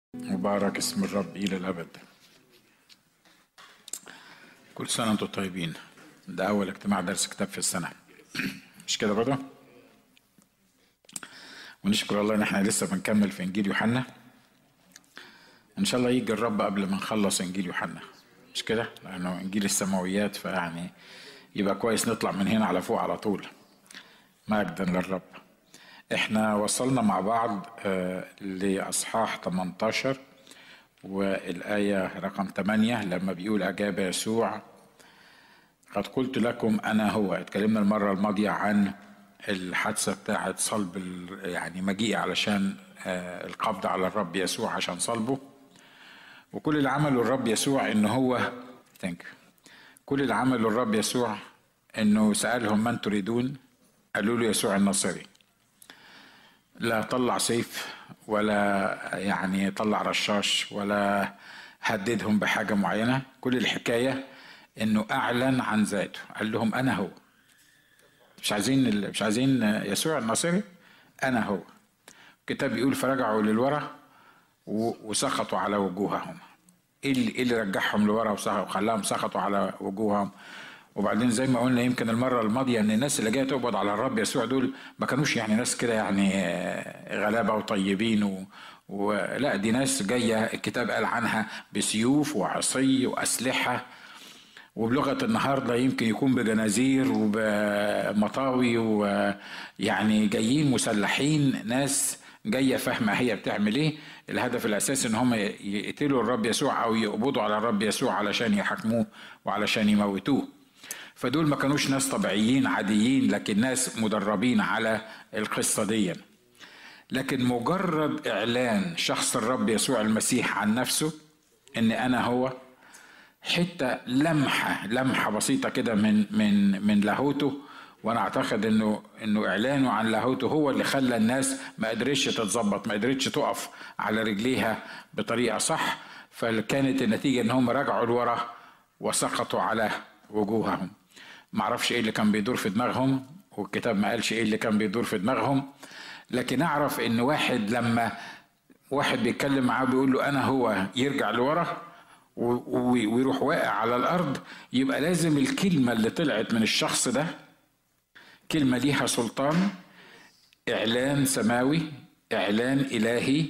مبارك اسم الرب إلى الأبد. كل سنة وانتم طيبين. ده أول اجتماع درس كتاب في السنة، مش كده برضه؟ ونشكر الله إن احنا لسه بنكمل في إنجيل يوحنا. إن شاء الله يجي الرب قبل ما نخلص إنجيل يوحنا، مش كده؟ لأنه إنجيل السماويات، فيعني يبقى كويس نطلع من هنا على فوق على طول. مجدا للرب. احنا وصلنا مع بعض لأصحاح 18 والآية رقم 8 لما بيقول أجاب يسوع قد قلت لكم أنا هو. اتكلمنا المرة الماضية عن الحادثة بتاعة صلب، يعني مجيء علشان القبض على الرب يسوع عشان صلبه. وكل اللي عمله الرب يسوع إنه هو كل اللي عمله الرب يسوع إنه سألهم من تريدون؟ قالوا له يسوع الناصري. لا طلع سيف ولا يعني طلع رشاش ولا هددهم بحاجة معينة. كل الحكاية انه اعلن عن ذاته، قال لهم انا هو. مش عايزين يسوع الناصري، انا هو. الكتاب بيقول فرجعوا للورا وسقطوا على وجوههم. ايه اللي رجعهم لورا وخلاهم سقطوا على وجوههم؟ وبعدين زي ما قلنا يمكن المرة الماضية ان الناس اللي جاية تقبض على الرب يسوع دول ما كانوش يعني ناس كده يعني غلابة وطيبين ولا، دي ناس جاية الكتاب قال عنها بسيوف وعصي وأسلحة، وبلغة النهاردة يمكن يكون بجنازير وبمطاوي، ويعني جايين مسلحين، ناس جاية فاهمة هي بتعمل ايه. الهدف الأساسي ان هم يقتلوا الرب يسوع او يقبضوا على الرب يسوع علشان يحاكموه وعلشان يموتوه. فدول ما كانوش ناس طبيعيين عاديين، لكن ناس مدربين على القصة دي. لكن مجرد إعلان شخص الرب يسوع المسيح عن نفسه إن أنا هو، حتى لمحة بسيطة كده من لاهوته. وأنا أعتقد إنه إعلانه عن لاهوته هو اللي خلى الناس ما قدرتش تتظبط، ما قدرتش تقف على رجليها بطريقة صح. فكانت النتيجة إن هم رجعوا لورا وسقطوا على وجوههم. معرفش ايه اللي كان بيدور في دماغهم، والكتاب ما قالش ايه اللي كان بيدور في دماغهم، لكن اعرف ان لما واحد بيتكلم معاه بيقول له انا هو، يرجع لورا ويروح واقع على الارض، يبقى لازم الكلمة اللي طلعت من الشخص ده كلمة ليها سلطان، اعلان سماوي، اعلان الهي.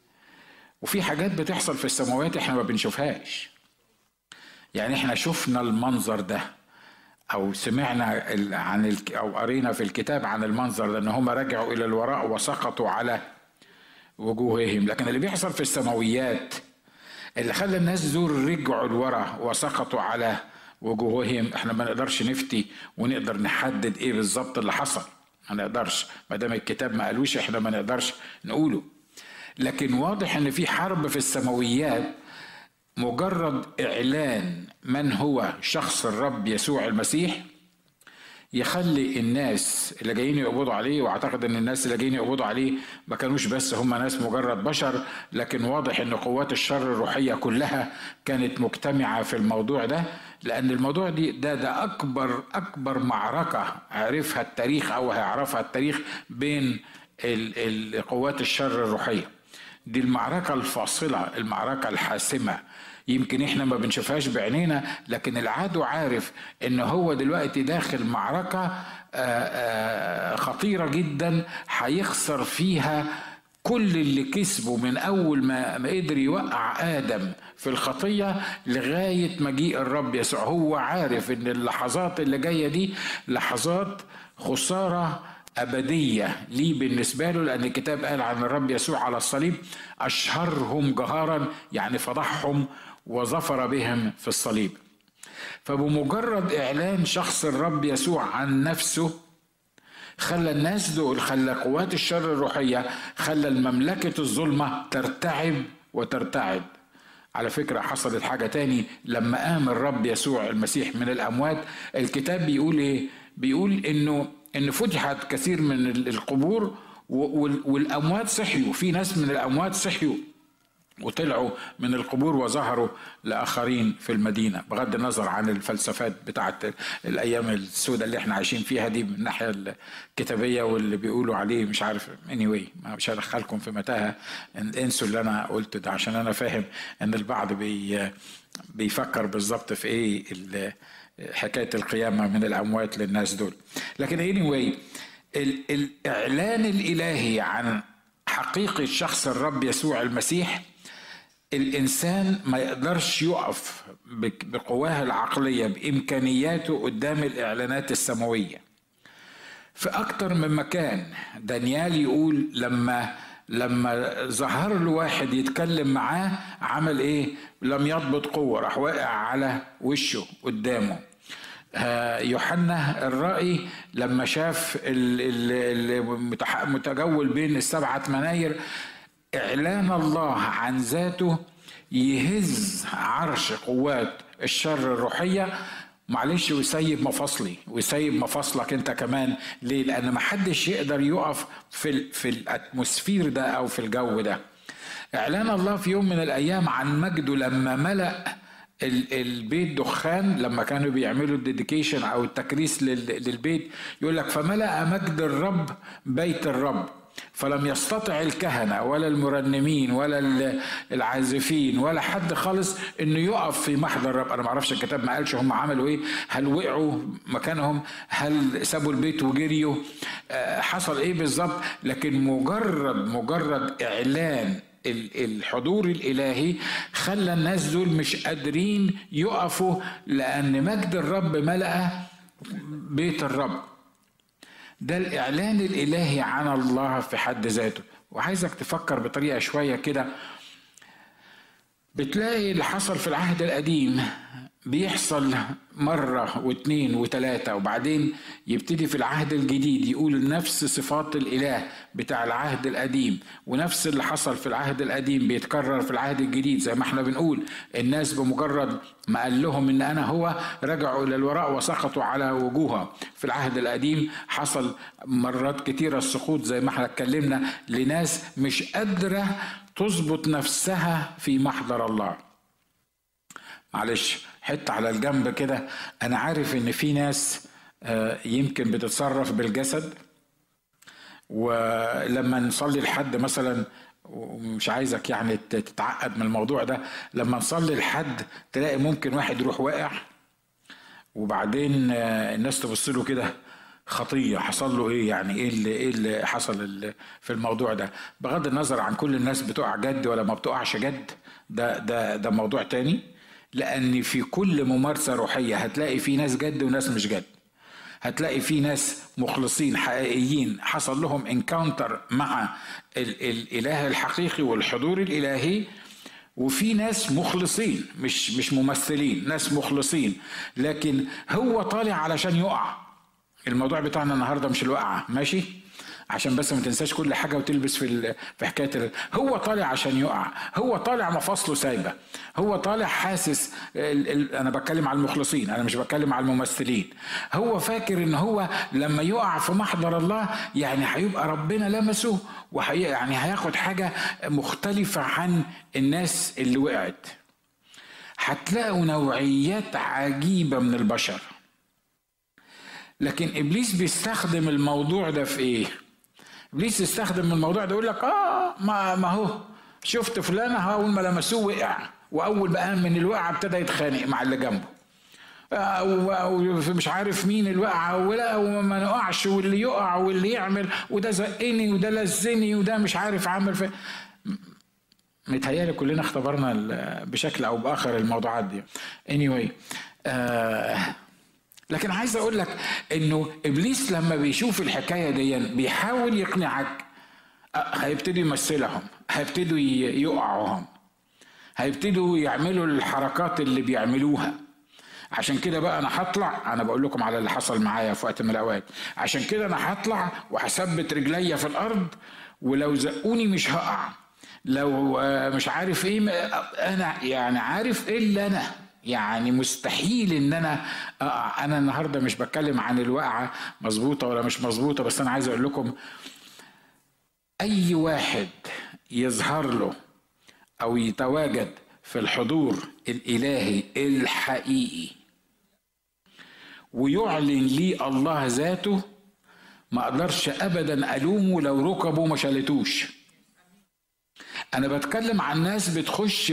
وفي حاجات بتحصل في السماوات احنا ما بنشوفهاش. يعني احنا شفنا المنظر ده او سمعنا او قرينا في الكتاب عن المنظر ده، ان هم رجعوا الى الوراء وسقطوا على وجوههم. لكن اللي بيحصل في السماويات اللي خلى الناس دول رجعوا لورا وسقطوا على وجوههم، احنا ما نقدرش نفتي ونقدر نحدد ايه بالظبط اللي حصل. ما نقدرش، ما دام الكتاب ما قالوش احنا ما نقدرش نقوله. لكن واضح ان في حرب في السماويات. مجرد إعلان من هو شخص الرب يسوع المسيح يخلي الناس اللي جايين يقبضوا عليه، واعتقد ان الناس اللي جايين يقبضوا عليه ما كانوش بس هم ناس مجرد بشر، لكن واضح ان قوات الشر الروحية كلها كانت مجتمعة في الموضوع ده. لان الموضوع ده اكبر معركة عرفها التاريخ او هيعرفها التاريخ بين القوات الشر الروحية. دي المعركة الفاصلة، المعركة الحاسمة. يمكن احنا ما بنشوفهاش بعينينا، لكن العدو عارف ان هو دلوقتي داخل معركة خطيرة جدا، هيخسر فيها كل اللي كسبه من اول ما قدر يوقع آدم في الخطية لغاية مجيء الرب يسوع. هو عارف ان اللحظات اللي جاية دي لحظات خسارة أبدية ليه بالنسبة له، لأن الكتاب قال عن الرب يسوع على الصليب أشهرهم جهارا، يعني فضحهم وظفر بهم في الصليب. فبمجرد إعلان شخص الرب يسوع عن نفسه خلى الناس دول، خلى قوات الشر الروحية، خلى المملكة الظلمة ترتعب وترتعد. على فكرة حصلت حاجة تاني لما قام الرب يسوع المسيح من الأموات. الكتاب بيقول إيه؟ بيقول إن فتحت كثير من القبور والأموات صحيوا. في ناس من الأموات صحيوا وطلعوا من القبور وظهروا لآخرين في المدينة، بغض النظر عن الفلسفات بتاعت الأيام السوداء اللي احنا عايشين فيها دي من الناحية الكتابية واللي بيقولوا عليه مش عارف. anyway مش هدخلكم في متاهة، انسوا اللي أنا قلت ده، عشان أنا فاهم إن البعض بيفكر بالظبط في إيه حكاية القيامة من الأموات للناس دول. لكن anyway الإعلان الإلهي عن حقيقة شخص الرب يسوع المسيح، الإنسان ما يقدرش يقف بقواه العقلية بإمكانياته قدام الإعلانات السماوية. في أكتر من مكان دانيال يقول لما ظهر له واحد يتكلم معاه عمل إيه؟ لم يضبط قوة، راح واقع على وشه قدامه. يوحنا الرائي لما شاف المتجول بين السبعة مناير، إعلان الله عن ذاته يهز عرش قوات الشر الروحية، معلش، ويسيب مفاصلي ويسيب مفاصلك انت كمان. ليه؟ لأن ما حدش يقدر يقف في الاتموسفير ده أو في الجو ده. إعلان الله في يوم من الأيام عن مجده لما ملأ البيت دخان، لما كانوا بيعملوا الديديكيشن أو التكريس للبيت، يقول لك فملأ مجد الرب بيت الرب، فلم يستطع الكهنة ولا المرنمين ولا العازفين ولا حد خالص انه يقف في محضر الرب. انا ما اعرفش الكتاب ما قالش هم عملوا ايه، هل وقعوا مكانهم، هل سابوا البيت وجريوا، حصل ايه بالظبط، لكن مجرد اعلان الحضور الالهي خلى الناس دول مش قادرين يقفوا، لان مجد الرب ملأ بيت الرب. ده الإعلان الإلهي عن الله في حد ذاته. وعايزك تفكر بطريقة شوية كده، بتلاقي اللي حصل في العهد القديم بيحصل مرة واثنين وثلاثة، وبعدين يبتدي في العهد الجديد يقول نفس صفات الإله بتاع العهد القديم، ونفس اللي حصل في العهد القديم بيتكرر في العهد الجديد. زي ما احنا بنقول الناس بمجرد ما قال لهم ان انا هو رجعوا الى الوراء وسقطوا على وجوههم. في العهد القديم حصل مرات كتيرة السقوط زي ما احنا اتكلمنا لناس مش قادرة تظبط نفسها في محضر الله. معلش حتى على الجنب كده، انا عارف ان في ناس يمكن بتتصرف بالجسد، ولما نصلي لحد مثلا، ومش عايزك يعني تتعقد من الموضوع ده، لما نصلي لحد تلاقي ممكن واحد يروح واقع، وبعدين الناس تبص له كده خطية، حصل له ايه يعني، ايه اللي حصل في الموضوع ده. بغض النظر عن كل الناس بتقع جد ولا ما بتقعش جد، ده موضوع تاني. لأن في كل ممارسة روحية هتلاقي في ناس جد وناس مش جد، هتلاقي في ناس مخلصين حقيقيين حصل لهم انكاونتر مع الإله الحقيقي والحضور الإلهي، وفي ناس مخلصين مش ممثلين، ناس مخلصين لكن هو طالع علشان يقع. الموضوع بتاعنا النهاردة مش الوقعة، ماشي؟ عشان بس ما تنساش كل حاجة وتلبس في حكاية هو طالع عشان يقع، هو طالع مفاصله سايبة، هو طالع حاسس أنا بتكلم على المخلصين، أنا مش بتكلم على الممثلين. هو فاكر إن هو لما يقع في محضر الله يعني هيبقى ربنا لمسه، يعني هياخد حاجة مختلفة عن الناس اللي وقعت. هتلاقوا نوعيات عجيبة من البشر، لكن إبليس بيستخدم الموضوع ده في إيه؟ إبليس يستخدم الموضوع ده يقول لك ما هو شفت فلان أول ما لمسوه وقع، وأول بقى من الوقعة ابتدى يتخانق مع اللي جنبه، مش عارف مين الوقعة ولا وما نقعش، واللي يقع واللي يعمل، وده زقني وده لزني وده مش عارف عامل في. متهيألي كلنا اختبرنا بشكل أو بآخر الموضوعات دي. anyway لكن عايز اقول لك انه ابليس لما بيشوف الحكايه دي بيحاول يقنعك، هيبتدوا يمثلهم، هيبتدوا يقعوهم، هيبتدوا يعملوا الحركات اللي بيعملوها. عشان كده بقى انا هطلع، انا بقول لكم على اللي حصل معايا في وقت من الاوقات، عشان كده انا هطلع وهثبت رجليا في الارض، ولو زقوني مش هقع، لو مش عارف ايه، انا يعني عارف ايه اللي انا يعني مستحيل ان انا النهارده مش بتكلم عن الوقعه مظبوطه ولا مش مظبوطه، بس انا عايز اقول لكم اي واحد يظهر له أو يتواجد في الحضور الإلهي الحقيقي ويعلن لي الله ذاته، ما أقدرش أبدا ألومه لو ركبه ما شالتوش. أنا بتكلم عن ناس بتخش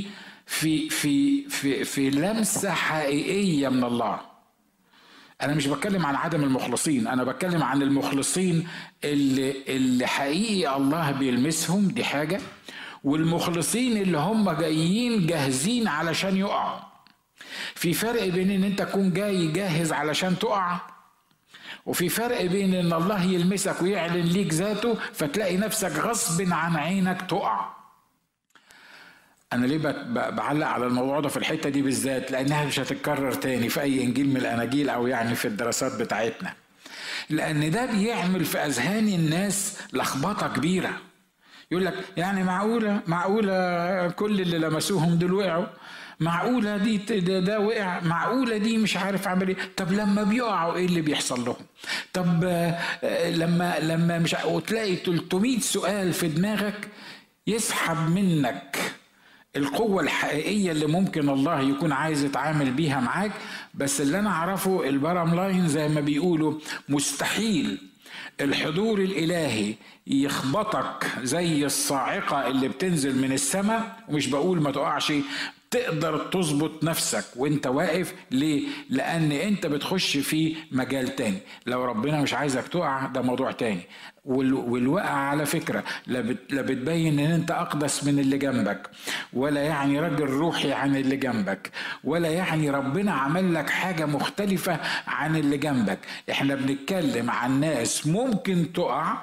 في لمسة حقيقية من الله. أنا مش بتكلم عن عدم المخلصين، أنا بتكلم عن المخلصين اللي حقيقي الله بيلمسهم، دي حاجة، والمخلصين اللي هم جايين جاهزين علشان يقعوا. في فرق بين ان انت تكون جاي جاهز علشان تقع، وفي فرق بين ان الله يلمسك ويعلن ليك ذاته فتلاقي نفسك غصب عن عينك تقع. انا ليه بعلق على الموضوع ده في الحتة دي بالذات؟ لانها مش هتتكرر تاني في اي انجيل من الاناجيل او يعني في الدراسات بتاعتنا، لان ده بيعمل في اذهان الناس لخبطة كبيرة. يقول لك يعني معقولة كل اللي لمسوهم دول وقعوا؟ معقولة دي ده وقع؟ معقولة دي مش عارف عمل ايه؟ طب لما بيقعوا ايه اللي بيحصل لهم؟ طب لما مش وتلاقي 300 سؤال في دماغك يسحب منك القوة الحقيقية اللي ممكن الله يكون عايز يتعامل بيها معاك. بس اللي انا اعرفه البارام لاين زي ما بيقولوا، مستحيل الحضور الإلهي يخبطك زي الصاعقة اللي بتنزل من السماء. ومش بقول ما تقعش، تقدر تظبط نفسك وانت واقف. ليه؟ لأن انت بتخش في مجال تاني. لو ربنا مش عايزك تقع ده موضوع تاني. والوقع على فكرة لا بتبين ان انت اقدس من اللي جنبك، ولا يعني راجل روحي عن اللي جنبك، ولا يعني ربنا عمل لك حاجة مختلفة عن اللي جنبك. احنا بنتكلم عن ناس ممكن تقع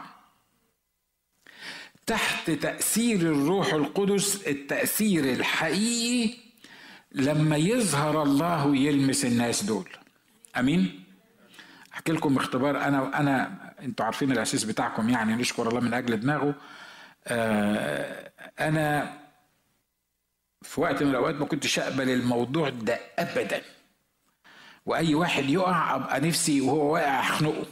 تحت تأثير الروح القدس، التأثير الحقيقي لما يظهر الله ويلمس الناس دول. امين. احكي لكم اختبار. انا انتوا عارفين الاساس بتاعكم، يعني نشكر الله من اجل دماغه. انا في وقت من الاوقات ما كنتش اقبل الموضوع ده ابدا، واي واحد يقع ابقى نفسي وهو واقع اخنقه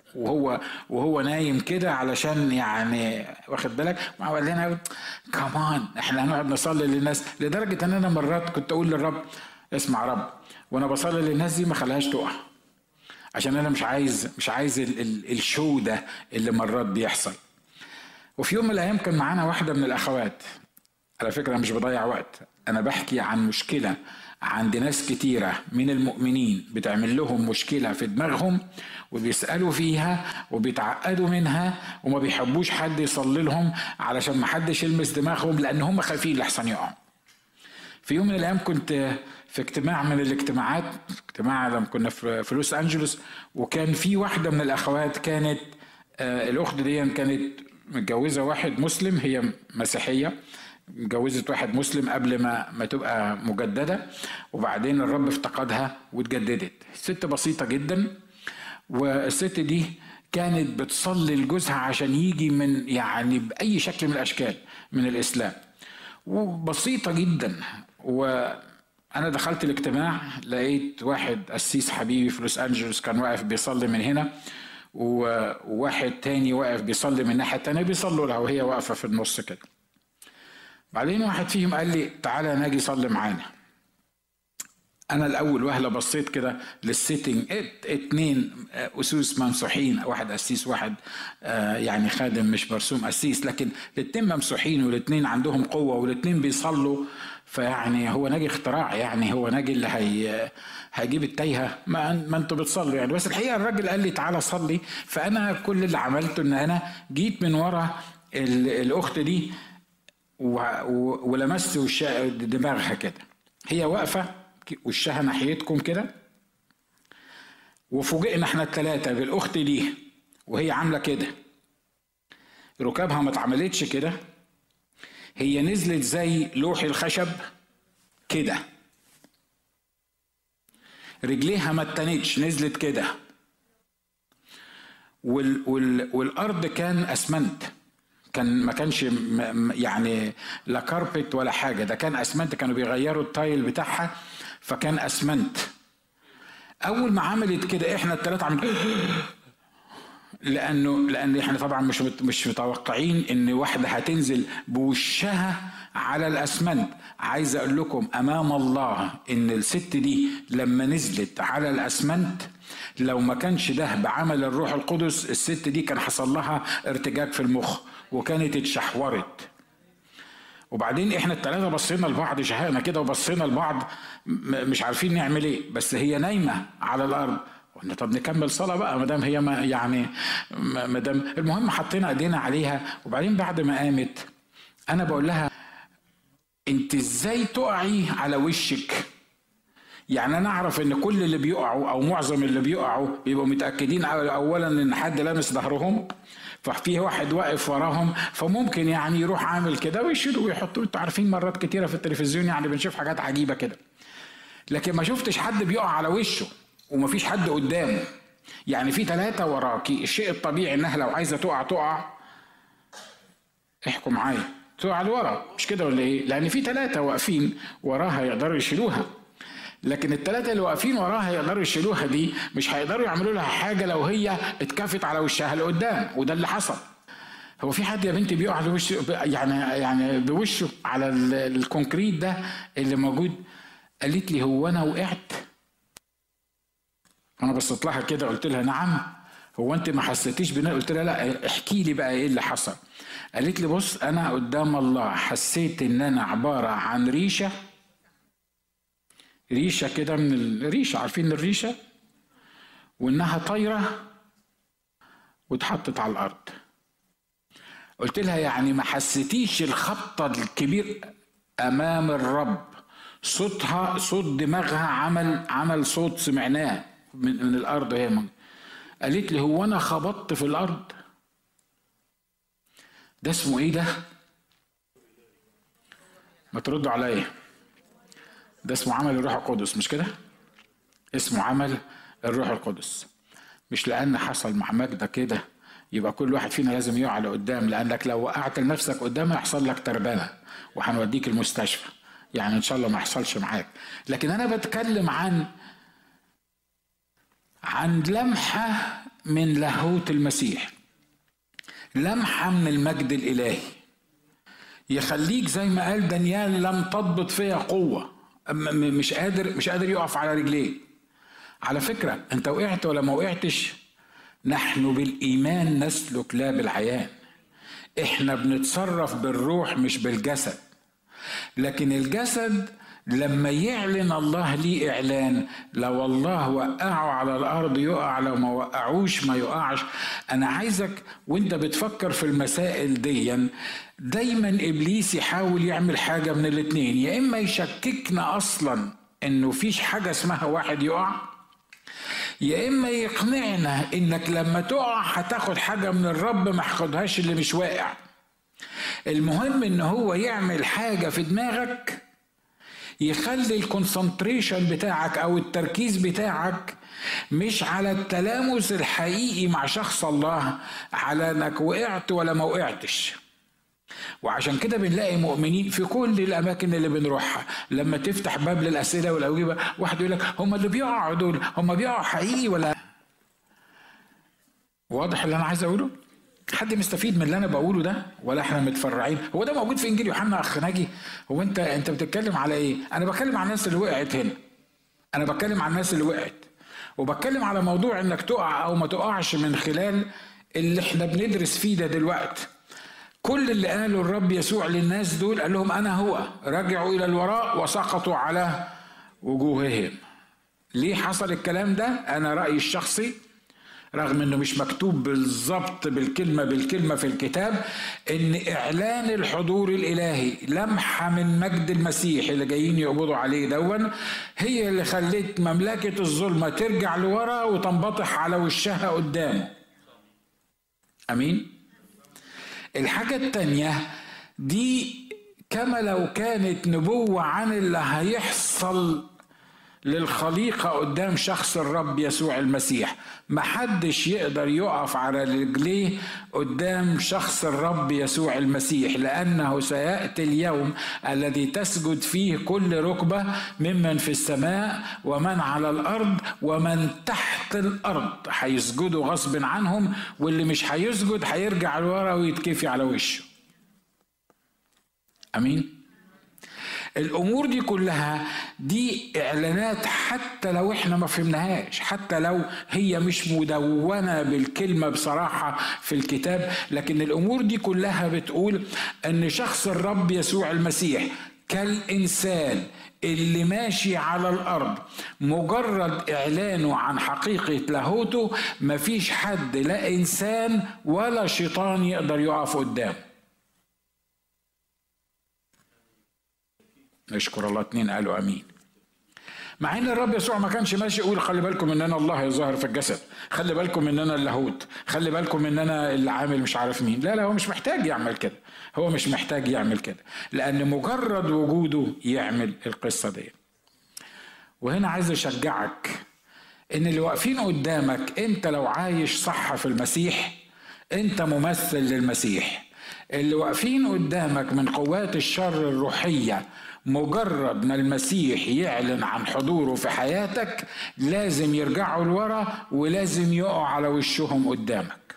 وهو نايم كده، علشان يعني واخد بالك. ما قال لنا كمان احنا هنقعد نصلي للناس، لدرجه ان انا مرات كنت اقول للرب اسمع رب، وانا بصلي للناس دي ما خليهاش تقع، عشان انا مش عايز الشو ده اللي مرات بيحصل. وفي يوم من الايام كان معانا واحده من الاخوات، على فكره انا مش بضيع وقت، انا بحكي عن مشكله عند ناس كتيره من المؤمنين بتعمل لهم مشكله في دماغهم وبيسالوا فيها وبيتعقدوا منها وما بيحبوش حد يصلي لهم علشان ما حدش يلمس دماغهم، لان هم خايفين لحسن يقعوا. في يوم من الايام كنت في اجتماع من الاجتماعات، اجتماع لما كنا في لوس انجلوس، وكان في واحده من الاخوات كانت الاخت دي كانت متجوزه واحد مسلم، هي مسيحيه، اتجوزت واحد مسلم قبل ما تبقى مجدده، وبعدين الرب افتقدها واتجددت. ست بسيطه جدا، والست دي كانت بتصلي لجوزها عشان يجي من يعني باي شكل من الاشكال من الاسلام، وبسيطه جدا. وانا دخلت الاجتماع لقيت واحد قسيس حبيبي في لوس انجلوس كان واقف بيصلي من هنا، وواحد تاني واقف بيصلي من الناحيه التانيه، بيصلوا لها وهي واقفه في النص كده. بعدين واحد فيهم قال لي تعالى ناجي صلي معانا. انا الاول وهله بصيت كده للسيتنج، اتنين اسوس ممسوحين، واحد قسيس واحد يعني خادم مش مرسوم قسيس، لكن الاتنين ممسوحين والاتنين عندهم قوه والاتنين بيصلوا. فيعني هو ناجي اختراع، يعني هو ناجي اللي هيجيب التايهه، ما انتوا بتصلوا يعني. بس الحقيقه الراجل قال لي تعالى صلي، فانا كل اللي عملته ان انا جيت من ورا الاخت دي ولمست دماغها كده، هي واقفه وشها ناحيتكم كده، وفوجئنا احنا الثلاثه بالاخت دي وهي عامله كده. ركابها ما اتعملتش كده، هي نزلت زي لوح الخشب كده، رجليها ما اتنتش، نزلت كده، والارض كان اسمنت، ما كانش يعني لا كاربت ولا حاجه، ده كان اسمنت، كانوا بيغيروا التايل بتاعها فكان اسمنت. اول ما عملت كده احنا الثلاثه عملنا لان احنا طبعا مش متوقعين ان واحده هتنزل بوشها على الأسمنت. عايز أقول لكم أمام الله إن الست دي لما نزلت على الأسمنت، لو ما كانش ده بعمل الروح القدس، الست دي كان حصل لها ارتجاج في المخ وكانت اتشحورت. وبعدين احنا الثلاثه بصينا لبعض، شهقنا كده وبصينا لبعض مش عارفين نعمل ايه، بس هي نايمه على الارض. قلنا طب نكمل صلاه بقى ما دام هي ما دام. المهم حطينا ايدينا عليها، وبعدين بعد ما قامت انا بقول لها انت ازاي تقعي على وشك؟ يعني انا اعرف ان كل اللي بيقعوا او معظم اللي بيقعوا بيبقوا متاكدين اولا ان حد لامس ظهرهم، ففي واحد واقف وراهم، فممكن يعني يروح عامل كده ويشيلوا ويحطوا. انتوا عارفين مرات كتيره في التلفزيون يعني بنشوف حاجات عجيبه كده، لكن ما شفتش حد بيقع على وشه ومفيش حد قدامه. يعني في 3 وراكي، الشيء الطبيعي انها لو عايزه تقع احكوا معايا تقع لورا، مش كده ولا ايه؟ لان في 3 واقفين وراها يقدروا يشيلوها، لكن ال3 اللي واقفين وراها يقدروا يشيلوها دي مش هيقدروا يعملوا لها حاجه لو هي اتكفت على وشها لقدام، وده اللي حصل. هو في حد يا بنتي بيقع على وشه يعني بوشه على الكونكريت ده اللي موجود؟ قالت لي هو انا وقعت؟ انا بصيت لها كده قلت لها نعم. هو انت ما حسيتيش بنا؟ قلت لها لا، احكي لي بقى ايه اللي حصل. قالت لي بص، انا قدام الله حسيت ان انا عباره عن ريشه كده من الريشه، عارفين الريشه، وانها طايره واتحطت على الارض. قلت لها يعني ما حسيتيش الخبطه الكبير امام الرب؟ صوتها صوت دماغها عمل صوت سمعناه من الارض هي. قالت لي هو انا خبطت في الارض؟ ده اسمه ايه ده؟ ما تردوا عليا. ده اسمه عمل الروح القدس، مش كده؟ اسمه عمل الروح القدس. مش لان حصل مع مجدة كده يبقى كل واحد فينا لازم يقع لقدام، لانك لو وقعت لنفسك قدام هيحصل لك تربانه وهنوديك المستشفى، يعني ان شاء الله ما يحصلش معاك. لكن انا بتكلم عن لمحه من لاهوت المسيح، لمحه من المجد الالهي يخليك زي ما قال دانيال لم تضبط فيها قوه، مش قادر يقف على رجليه. على فكره انت وقعت ولا ما وقعتش، نحن بالايمان نسلك لا بالعيان. احنا بنتصرف بالروح مش بالجسد، لكن الجسد لما يعلن الله ليه اعلان، لو الله وقعه على الارض يقع، لو ما وقعوش ما يقعش. انا عايزك وانت بتفكر في المسائل دي دايما ابليس يحاول يعمل حاجه من الاتنين، يا اما يشككنا اصلا انه فيش حاجه اسمها واحد يقع، يا اما يقنعنا انك لما تقع هتاخد حاجه من الرب ما هاخدهاش اللي مش واقع. المهم ان هو يعمل حاجه في دماغك يخلي الكونسنتريشن بتاعك او التركيز بتاعك مش على التلامس الحقيقي مع شخص الله، على انك وقعت ولا ما وقعتش. وعشان كده بنلاقي مؤمنين في كل الاماكن اللي بنروحها لما تفتح باب للاسئله والاجوبه واحد يقول لك هم اللي بيقعوا دول هم بيقعوا حقيقي ولا؟ واضح اللي انا عايز اقوله؟ حد مستفيد من اللي انا بقوله ده ولا احنا متفرعين؟ هو ده موجود في انجيل يوحنا اخ ناجي؟ هو انت بتتكلم على ايه؟ انا بتكلم عن الناس اللي وقعت هنا، انا بتكلم عن الناس اللي وقعت، وبتكلم على موضوع انك تقع او ما تقعش من خلال اللي احنا بندرس فيه ده دلوقتي. كل اللي قاله الرب يسوع للناس دول قال لهم انا هو، رجعوا الى الوراء وسقطوا على وجوههم. ليه حصل الكلام ده؟ انا رأيي الشخصي، رغم انه مش مكتوب بالظبط بالكلمة في الكتاب، ان اعلان الحضور الالهي، لمحة من مجد المسيح اللي جايين يقبضوا عليه دون، هي اللي خلت مملكة الظلمة ترجع لورا وتنبطح على وشها قدامه. امين. الحاجة التانية دي كما لو كانت نبوة عن اللي هيحصل للخليقة قدام شخص الرب يسوع المسيح. محدش يقدر يقف على رجليه قدام شخص الرب يسوع المسيح، لأنه سيأتي اليوم الذي تسجد فيه كل ركبة ممن في السماء ومن على الأرض ومن تحت الأرض، هيسجدوا غصب عنهم، واللي مش هيسجد هيرجع لورا ويتكفي على وشه. أمين. الامور دي كلها دي اعلانات، حتى لو احنا ما فهمناهاش، حتى لو هي مش مدونة بالكلمة بصراحة في الكتاب، لكن الامور دي كلها بتقول ان شخص الرب يسوع المسيح كالإنسان اللي ماشي على الأرض، مجرد إعلانه عن حقيقة لاهوته مفيش حد لا إنسان ولا شيطان يقدر يقف قدامه. نشكر الله. 2 قالوا أمين. مع ان الرب يسوع ما كانش ماشي يقول خلي بالكم ان انا الله يظهر في الجسد، خلي بالكم ان انا اللاهوت، خلي بالكم ان انا اللي عامل مش عارف مين. لا هو مش محتاج يعمل كده، هو مش محتاج يعمل كده، لان مجرد وجوده يعمل القصة دي. وهنا عايز اشجعك ان اللي واقفين قدامك انت لو عايش صح في المسيح انت ممثل للمسيح. اللي واقفين قدامك من قوات الشر الروحية مجرد ما المسيح يعلن عن حضوره في حياتك لازم يرجعوا لورا ولازم يقعوا على وشهم قدامك.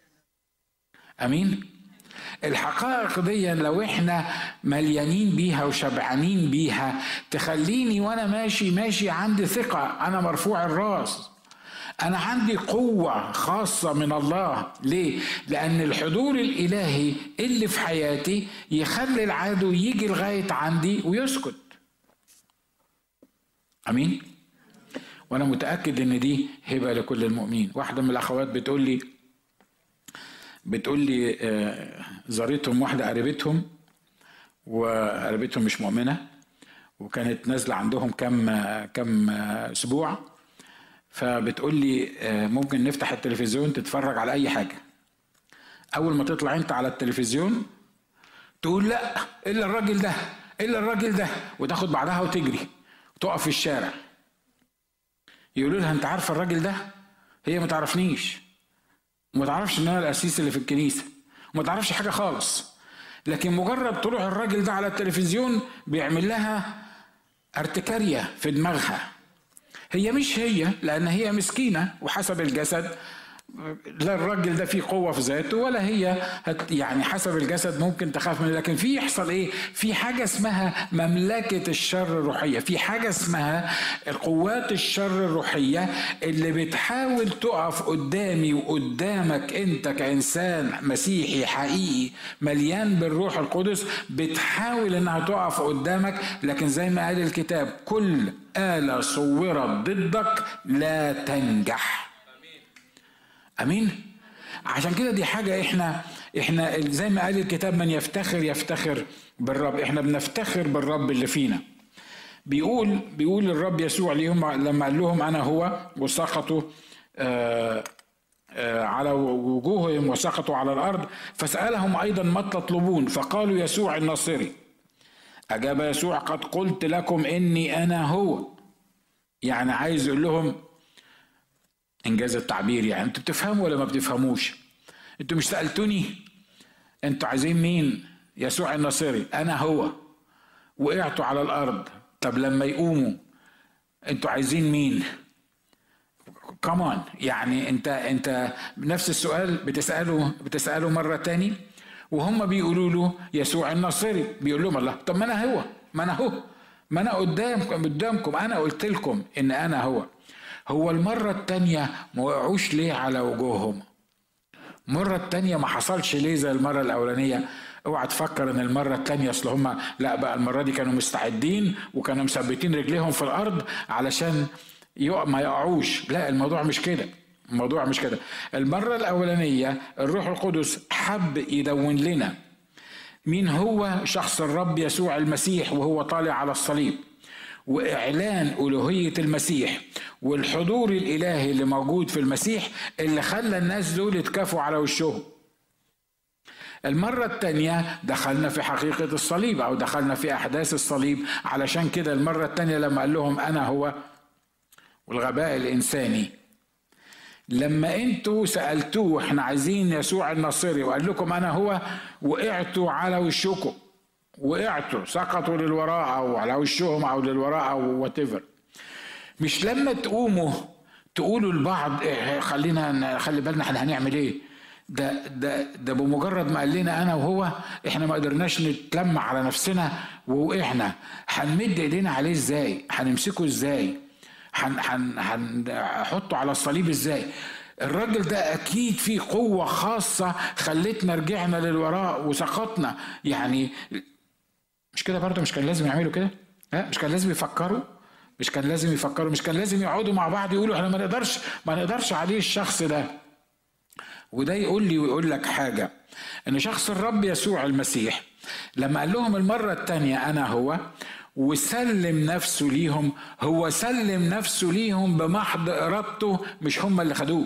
امين. الحقائق دي لو احنا مليانين بيها وشبعانين بيها تخليني وانا ماشي عندي ثقة، انا مرفوع الراس، أنا عندي قوة خاصة من الله. ليه؟ لأن الحضور الإلهي اللي في حياتي يخلي العدو يجي لغاية عندي ويسكت. أمين؟ وأنا متأكد إن دي هبة لكل المؤمنين. واحدة من الأخوات بتقول لي زارتهم واحدة قريبتهم، وقريبتهم مش مؤمنة، وكانت نازلة عندهم كم أسبوع، فبتقول لي ممكن نفتح التلفزيون تتفرج على اي حاجة، اول ما تطلع انت على التلفزيون تقول لا الا الراجل ده وتاخد بعدها وتجري وتقف في الشارع. يقولوا لها انت عارفه الراجل ده؟ هي ما تعرفنيش، وما تعرفش ان انا القسيس اللي في الكنيسة، وما تعرفش حاجة خالص، لكن مجرد طلوع الراجل ده على التلفزيون بيعمل لها ارتكارية في دماغها. هي مش هي، لأن هي مسكينة وحسب الجسد لا الراجل ده فيه قوة في ذاته ولا هي يعني حسب الجسد ممكن تخاف منه. لكن في يحصل ايه؟ في حاجة اسمها مملكة الشر الروحية، في حاجة اسمها قوات الشر الروحية اللي بتحاول تقف قدامي وقدامك انت كإنسان مسيحي حقيقي مليان بالروح القدس، بتحاول انها تقف قدامك. لكن زي ما قال الكتاب كل آلة صورت ضدك لا تنجح. امين. عشان كده دي حاجة احنا زي ما قال الكتاب من يفتخر بالرب. احنا بنفتخر بالرب اللي فينا. بيقول الرب يسوع ليهم لما قال لهم انا هو، وسقطوا على وجوههم وسقطوا على الارض، فسألهم ايضا ما تطلبون؟ فقالوا يسوع الناصري. اجاب يسوع قد قلت لكم اني انا هو. يعني عايز يقول لهم انجاز التعبير، يعني انتوا بتفهموا ولا ما بتفهموش؟ انتوا مش سألتوني انتوا عايزين مين؟ يسوع الناصري انا هو. وقعتوا على الارض، طب لما يقوموا انتوا عايزين مين؟ كمان يعني انت نفس السؤال بتسأله مرة تاني، وهم بيقولوا له يسوع الناصري. بيقول لهم الله طب ما انا قدامكم انا قلت لكم ان انا هو المرة التانية ما وقعوش ليه على وجوههم؟ المرة التانية ما حصلش ليه زي المرة الأولانية؟ اوعى تفكر ان المرة التانية اصل هم لا بقى المرة دي كانوا مستعدين وكانوا مثبتين رجليهم في الأرض علشان ما يقعوش. لا الموضوع مش كده. المرة الأولانية الروح القدس حب يدون لنا مين هو شخص الرب يسوع المسيح وهو طالع على الصليب، وإعلان ألوهية المسيح والحضور الإلهي اللي موجود في المسيح اللي خلى الناس دول يتكافوا على وشهم. المرة التانية دخلنا في حقيقة الصليب أو دخلنا في أحداث الصليب. علشان كده المرة التانية لما قال لهم أنا هو، والغباء الإنساني لما انتوا سألتوه احنا عايزين يسوع الناصري وقال لكم أنا هو، وقعتوا على وشكم، وقعتوا سقطوا للوراء أو على وشهم أو للوراء أو whatever. مش لما تقوموا تقولوا لبعض خلي بالنا احنا هنعمل ايه. ده بمجرد ما قال لنا انا وهو احنا ما قدرناش نتلم على نفسنا ووقعنا، هنمد ايدينا عليه ازاي؟ هنمسكه ازاي؟ هنحطه على الصليب ازاي؟ الراجل ده اكيد فيه قوة خاصة خلتنا رجعنا للوراء وسقطنا. يعني مش كده برضه؟ مش كان لازم يعملوا كده؟ مش كان لازم يفكروا؟ مش كان لازم يقعدوا مع بعض يقولوا احنا ما نقدرش عليه الشخص ده. وده يقول لي ويقول لك حاجة، ان شخص الرب يسوع المسيح لما قال لهم المرة التانية انا هو، وسلم نفسه ليهم، هو سلم نفسه ليهم بمحض ارادته، مش هم اللي خدوه.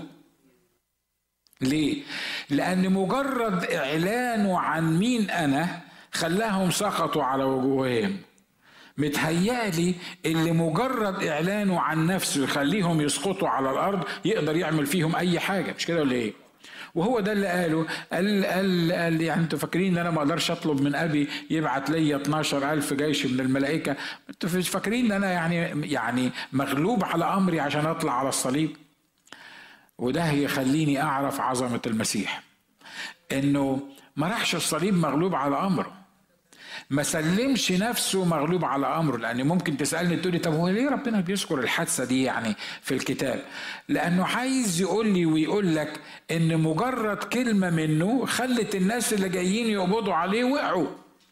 ليه؟ لان مجرد اعلانه عن مين انا خلاهم سقطوا على وجوههم. متهيألي اللي مجرد اعلانه عن نفسه يخليهم يسقطوا على الارض يقدر يعمل فيهم اي حاجة، مش كده ولا ايه؟ وهو ده اللي قاله. قال يعني انتوا فاكرين ان انا ما اقدرش اطلب من ابي يبعت لي 12,000 جيش من الملائكة؟ انتوا مش فاكرين ان انا يعني مغلوب على امري عشان اطلع على الصليب؟ وده يخليني اعرف عظمة المسيح، انه ما راحش الصليب مغلوب على امره، ما سلمش نفسه مغلوب على امره. لان ممكن تسالني تقولي طب هو ليه ربنا بيذكر الحادثه دي يعني في الكتاب؟ لانه عايز يقول لي ويقول لك ان مجرد كلمه منه خلت الناس اللي جايين يقبضوا عليه وقعوا.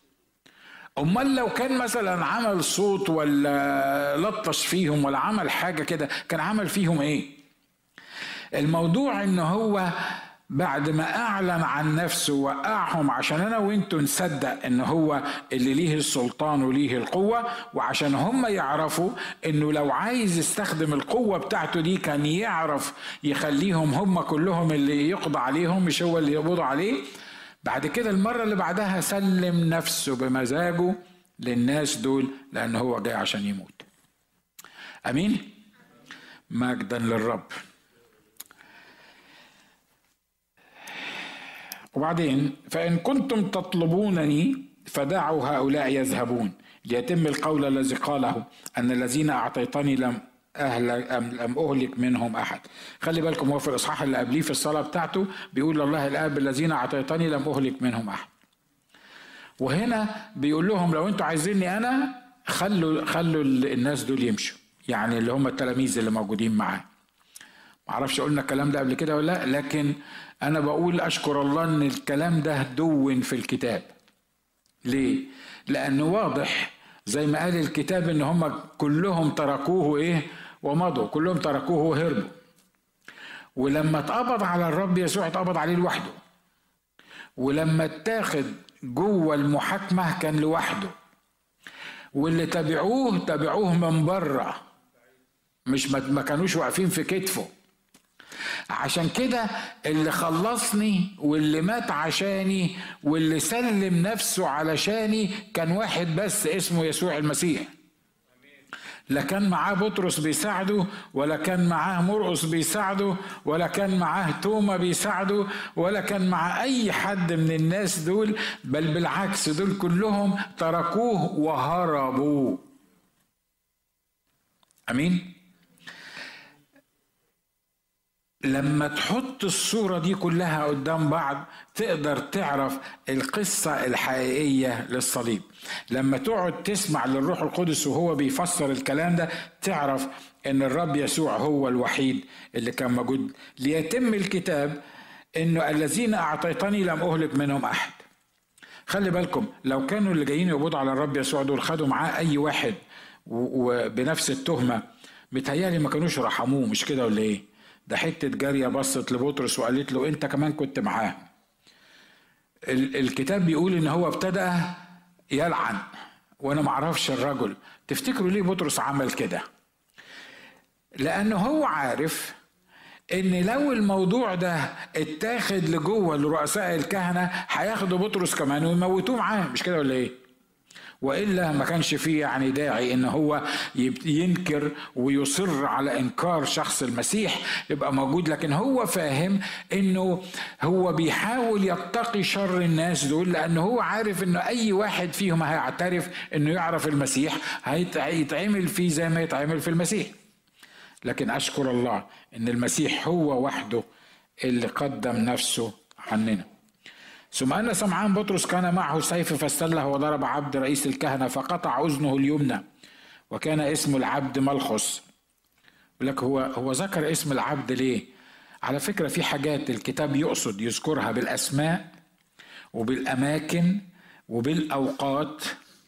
امال لو كان مثلا عمل صوت ولا لطش فيهم ولا عمل حاجه كده كان عمل فيهم ايه؟ الموضوع ان هو بعد ما اعلن عن نفسه وقعهم عشان انا وانتوا نصدق ان هو اللي ليه السلطان وليه القوة، وعشان هم يعرفوا انه لو عايز يستخدم القوة بتاعته دي كان يعرف يخليهم هم كلهم اللي يقضى عليهم مش هو اللي يقبضوا عليه. بعد كده المرة اللي بعدها سلم نفسه بمزاجه للناس دول لان هو جاي عشان يموت. امين. مجدا للرب. وبعدين فإن كنتم تطلبونني فدعوا هؤلاء يذهبون ليتم القول الذي قاله أن الذين أعطيتني لم أهلك منهم أحد. خلي بالكم هو في الإصحاح اللي قبليه في الصلاة بتاعته بيقول الله الآب الذين أعطيتني لم أهلك منهم أحد. وهنا بيقول لهم لو أنتوا عايزيني أنا خلوا الناس دول يمشوا، يعني اللي هم التلاميذ اللي موجودين معاه. معرفش قلنا الكلام ده قبل كده ولا لا، لكن أنا بقول أشكر الله أن الكلام ده دون في الكتاب. ليه؟ لأنه واضح زي ما قال الكتاب أن هم كلهم تركوه ومضوا، كلهم تركوه وهربوا. ولما اتقبض على الرب يسوع اتقبض عليه لوحده، ولما اتاخد جوه المحاكمة كان لوحده، واللي تبعوه من بره، مش ما كانوش واقفين في كتفه. عشان كده اللي خلصني واللي مات عشاني واللي سلم نفسه علشاني كان واحد بس اسمه يسوع المسيح. لا كان معاه بطرس بيساعده، ولا كان معاه مرقس بيساعده، ولا كان معاه توما بيساعده، ولا كان معاه اي حد من الناس دول، بل بالعكس دول كلهم تركوه وهربوا. امين. لما تحط الصورة دي كلها قدام بعض تقدر تعرف القصة الحقيقية للصليب. لما تقعد تسمع للروح القدس وهو بيفسر الكلام ده تعرف ان الرب يسوع هو الوحيد اللي كان موجود ليتم الكتاب انه الذين اعطيتني لم اهلك منهم احد. خلي بالكم لو كانوا اللي جايين يقبضوا على الرب يسوع دول خدوا معاه اي واحد وبنفس التهمة متهيألي ما كانوش رحموه، مش كده ولا ايه؟ ده حتة جارية بصت لبطرس وقالت له انت كمان كنت معاه. الكتاب بيقول ان هو ابتدأ يلعن وانا معرفش الرجل. تفتكروا ليه بطرس عمل كده؟ لانه هو عارف ان لو الموضوع ده اتاخد لجوه لرؤساء الكهنة هياخدوا بطرس كمان ويموتوه معاه، مش كده ولا ايه؟ وإلا ما كانش فيه يعني داعي إن هو ينكر ويصر على إنكار شخص المسيح يبقى موجود. لكن هو فاهم إنه هو بيحاول يتقي شر الناس دول، لأنه هو عارف إنه أي واحد فيهم هيعترف إنه يعرف المسيح هيتعمل فيه زي ما يتعمل في المسيح. لكن أشكر الله إن المسيح هو وحده اللي قدم نفسه عننا. ثم أن سمعان بطرس كان معه سيف فاستله وضرب عبد رئيس الكهنة فقطع أذنه اليمنى، وكان اسم العبد ملخص. يقول لك هو ذكر اسم العبد ليه؟ على فكرة في حاجات الكتاب يقصد يذكرها بالأسماء وبالأماكن وبالأوقات،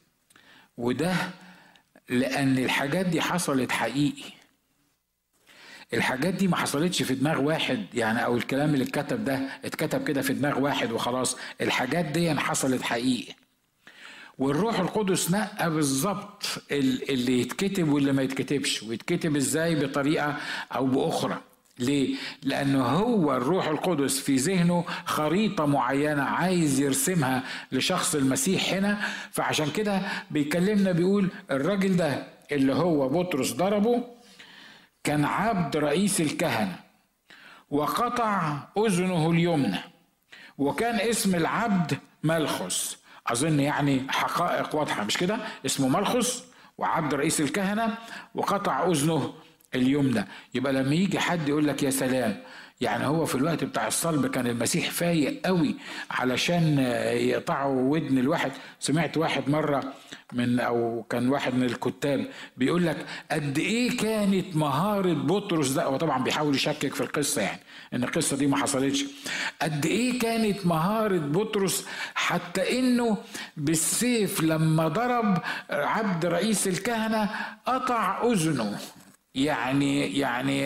وده لأن الحاجات دي حصلت حقيقي. الحاجات دي ما حصلتش في دماغ واحد يعني، او الكلام اللي اتكتب ده اتكتب كده في دماغ واحد وخلاص. الحاجات دي حصلت حقيقي، والروح القدس نقى بالظبط اللي يتكتب واللي ما يتكتبش، ويتكتب ازاي بطريقة او باخرى. ليه؟ لانه هو الروح القدس في ذهنه خريطة معينة عايز يرسمها لشخص المسيح هنا. فعشان كده بيكلمنا بيقول الراجل ده اللي هو بطرس ضربه كان عبد رئيس الكهنة وقطع أذنه اليمنى، وكان اسم العبد ملخص. أظن يعني حقائق واضحة مش كده؟ اسمه ملخص وعبد رئيس الكهنة وقطع أذنه اليمنى. يبقى لما يجي حد يقول لك يا سلام، يعني هو في الوقت بتاع الصلب كان المسيح فايق قوي علشان يقطعوا ودن الواحد. سمعت واحد مرة او كان واحد من الكتاب بيقول لك قد ايه كانت مهارة بطرس ده، وطبعا بيحاول يشكك في القصة يعني ان القصة دي ما حصلتش. قد ايه كانت مهارة بطرس حتى انه بالسيف لما ضرب عبد رئيس الكهنة قطع اذنه. يعني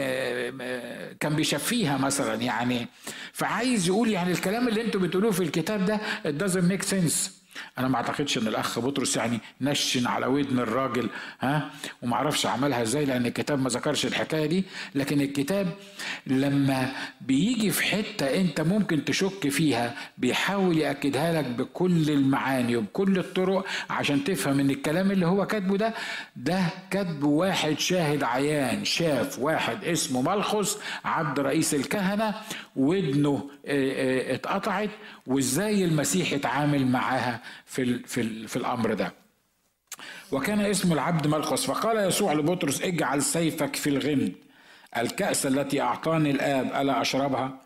كان بيشفيها مثلا يعني. فعايز يقول يعني الكلام اللي انتوا بتقولوه في الكتاب ده it doesn't make sense. انا ما اعتقدش ان الاخ بطرس يعني نشن على ودن الراجل وما اعرفش عملها ازاي، لان الكتاب ما ذكرش الحكايه دي. لكن الكتاب لما بيجي في حته انت ممكن تشك فيها بيحاول ياكدها لك بكل المعاني وبكل الطرق عشان تفهم ان الكلام اللي هو كاتبه ده كاتبه واحد شاهد عيان، شاف واحد اسمه ملخص عبد رئيس الكهنه ودنه اتقطعت، وازاي المسيح اتعامل معاها في الامر ده. وكان اسم العبد ملخص. فقال يسوع لبطرس اجعل سيفك في الغمد، الكأس التي اعطاني الاب الا اشربها؟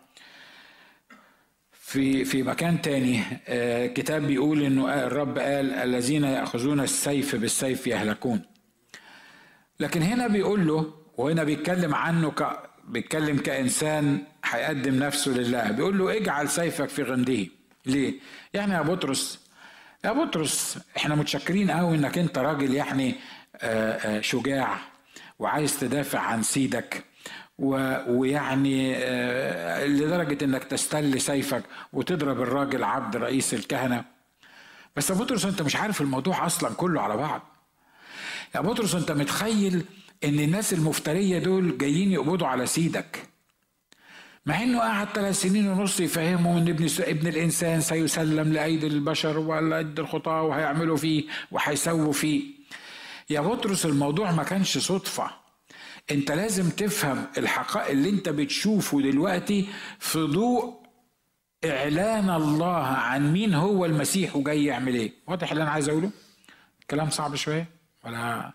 في مكان تاني كتاب بيقول انه الرب قال الذين يأخذون السيف بالسيف يهلكون. لكن هنا بيقول له، وهنا بيتكلم عنه بيتكلم كإنسان هيقدم نفسه لله، بيقول له اجعل سيفك في غمده. ليه؟ يعني يا بطرس احنا متشكرين قوي انك انت راجل يعني شجاع وعايز تدافع عن سيدك، ويعني لدرجة انك تستل سيفك وتضرب الراجل عبد رئيس الكهنة. بس يا بطرس انت مش عارف الموضوع اصلا كله على بعض. يا بطرس انت متخيل ان الناس المفترية دول جايين يقبضوا على سيدك، مع انه قعد 3 سنين ونص يفهمهم ان ابن الانسان سيسلم لايدي البشر ولا ايدي الخطاة وهيعملوا فيه وهيسووا فيه. يا بطرس الموضوع ما كانش صدفة. انت لازم تفهم الحقائق اللي انت بتشوفه دلوقتي في ضوء اعلان الله عن مين هو المسيح وجاي يعمل ايه. واضح اللي انا عايز اقوله؟ كلام صعب شوية ولا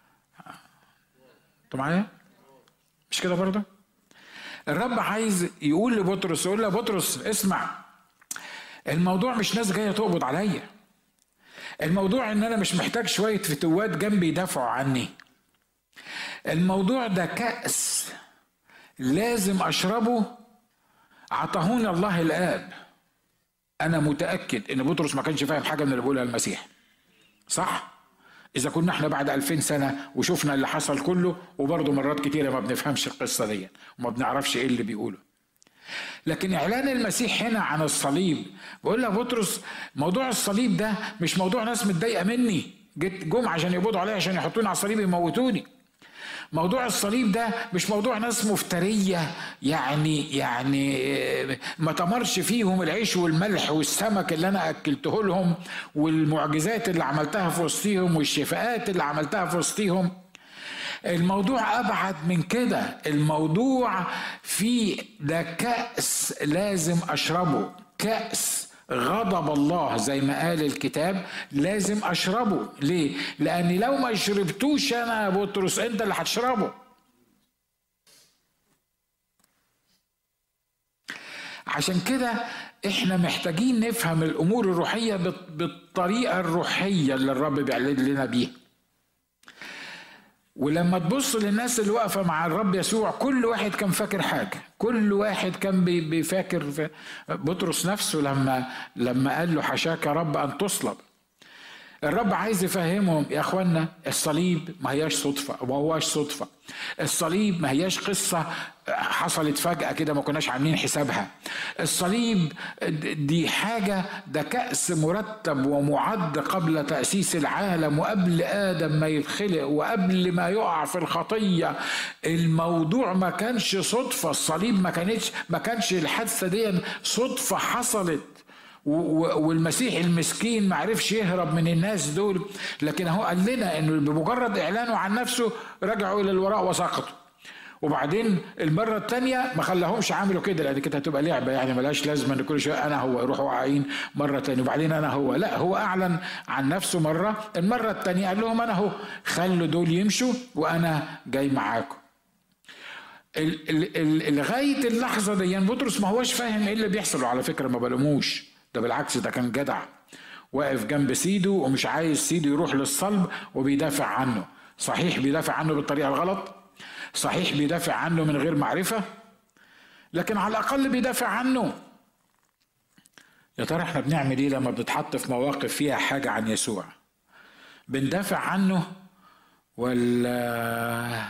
انتوا معايا؟ مش كده برضه؟ الرب عايز يقول لبطرس، يقول له بطرس اسمع، الموضوع مش ناس جايه تقبض عليا، الموضوع ان انا مش محتاج شويه فتوات جنبي يدافعوا عني. الموضوع ده كأس لازم اشربه عطاهوني الله الاب. انا متاكد ان بطرس ما كانش فاهم حاجه من اللي بيقولها المسيح، صح؟ إذا كنا احنا بعد 2000 سنة وشوفنا اللي حصل كله، وبرضه مرات كتيرة ما بنفهمش القصة دي وما بنعرفش ايه اللي بيقوله. لكن إعلان المسيح هنا عن الصليب بقول له بطرس موضوع الصليب ده مش موضوع ناس متضايقة مني جم عشان يقبضوا عليا عشان يحطوني على الصليب يموتوني. موضوع الصليب ده مش موضوع ناس مفترية يعني ما تمرش فيهم العيش والملح والسمك اللي انا اكلته لهم والمعجزات اللي عملتها في وسطيهم والشفاءات اللي عملتها في وسطيهم. الموضوع ابعد من كده. الموضوع في ده كأس لازم اشربه، كأس غضب الله زي ما قال الكتاب لازم اشربه. ليه؟ لاني لو ما شربتوش انا يا بطرس انت اللي هتشربه. عشان كده احنا محتاجين نفهم الامور الروحية بالطريقة الروحية اللي الرب بيعلن لنا بيها. ولما تبص للناس اللي واقفة مع الرب يسوع، كل واحد كان فاكر حاجة، كل واحد كان بيفاكر. بطرس نفسه لما قال له حشاك يا رب أن تصلب، الرب عايز يفهمهم يا اخوانا الصليب ما هياش صدفة، وما هواش صدفة. الصليب ما هياش قصة حصلت فجأة كده ما كناش عاملين حسابها. الصليب دي حاجة، ده كأس مرتب ومعد قبل تأسيس العالم، وقبل آدم ما يتخلق، وقبل ما يقع في الخطية. الموضوع ما كانش صدفة، الصليب ما كانش الحادثة دي صدفة حصلت. والمسيح المسكين ما عرفش يهرب من الناس دول، لكن هو قال لنا انه بمجرد اعلانه عن نفسه رجعوا الى الوراء وسقطوا. وبعدين المره الثانيه ما خلاهمش عملوا كده، لان كده هتبقى لعبه يعني ملهاش لازمه ان كل شويه انا هو يروحوا واقعين مره ثانيه وبعدين انا هو. لا، هو اعلن عن نفسه مره، المره الثانيه قال لهم انا هو، خلوا دول يمشوا وانا جاي معاكم. لغايه اللحظه دي بطرس ما هوش فاهم ايه اللي بيحصل. على فكره ما بلوموش، ده بالعكس، ده كان جدع واقف جنب سيده ومش عايز سيده يروح للصلب وبيدافع عنه. صحيح بيدافع عنه بالطريقة الغلط، صحيح بيدافع عنه من غير معرفة، لكن على الأقل بيدافع عنه. يا ترى احنا بنعمل ايه لما بنتحط في مواقف فيها حاجة عن يسوع؟ بندافع عنه ولا؟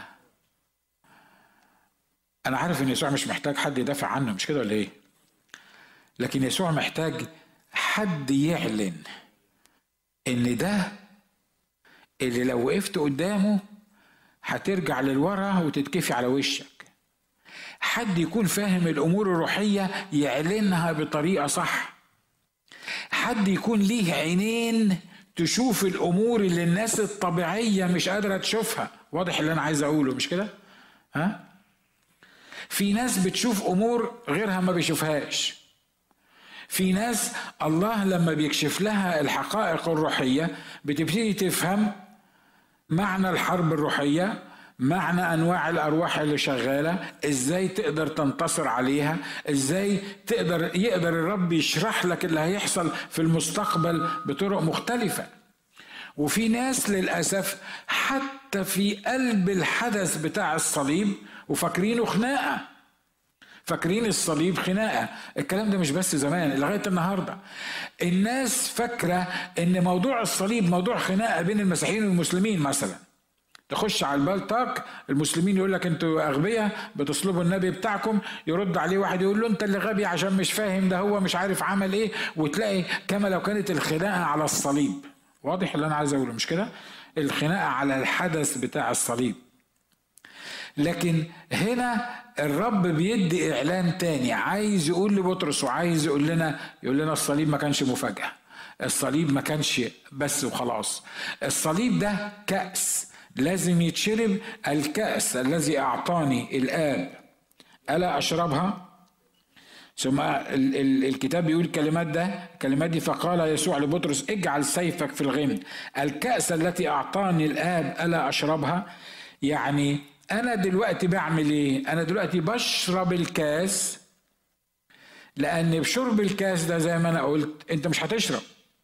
أنا عارف إن يسوع مش محتاج حد يدافع عنه، مش كده ولا ايه؟ لكن يسوع محتاج حد يعلن ان ده اللي لو وقفت قدامه هترجع للورا وتتكفي على وشك. حد يكون فاهم الامور الروحية يعلنها بطريقة صح. حد يكون ليه عينين تشوف الامور اللي الناس الطبيعية مش قادرة تشوفها. واضح اللي انا عايز اقوله مش كده؟ في ناس بتشوف امور غيرها ما بيشوفهاش. في ناس الله لما بيكشف لها الحقائق الروحية بتبتدي تفهم معنى الحرب الروحية، معنى أنواع الأرواح اللي شغالة، إزاي تقدر تنتصر عليها، إزاي يقدر الرب يشرح لك اللي هيحصل في المستقبل بطرق مختلفة. وفي ناس للأسف حتى في قلب الحدث بتاع الصليب وفاكرينه خناقة، فاكرين الصليب خناقة. الكلام ده مش بس زمان، لغاية النهاردة الناس فاكرة ان موضوع الصليب موضوع خناقة بين المسيحيين والمسلمين. مثلا تخش على البلطاق، المسلمين يقول لك انتوا اغبياء بتصلبوا النبي بتاعكم، يرد عليه واحد يقول له انت اللي غبي عشان مش فاهم ده هو مش عارف عمل ايه، وتلاقي كما لو كانت الخناقة على الصليب. واضح اللي انا عايز اقوله مش كده؟ الخناقة على الحدث بتاع الصليب. لكن هنا الرب بيدي اعلان تاني، عايز يقول لبطرس وعايز يقول لنا الصليب ما كانش مفاجأة، الصليب ما كانش بس وخلاص، الصليب ده كأس لازم يتشرب، الكأس الذي اعطاني الآب ألا أشربها؟ ثم الكتاب بيقول الكلمات دي فقال يسوع لبطرس اجعل سيفك في الغمد، الكأس التي اعطاني الآب ألا أشربها؟ يعني أنا دلوقتي بعمل إيه؟ أنا دلوقتي بشرب الكاس، لأن بشرب الكاس ده زي ما أنا قلت أنت مش هتشرب.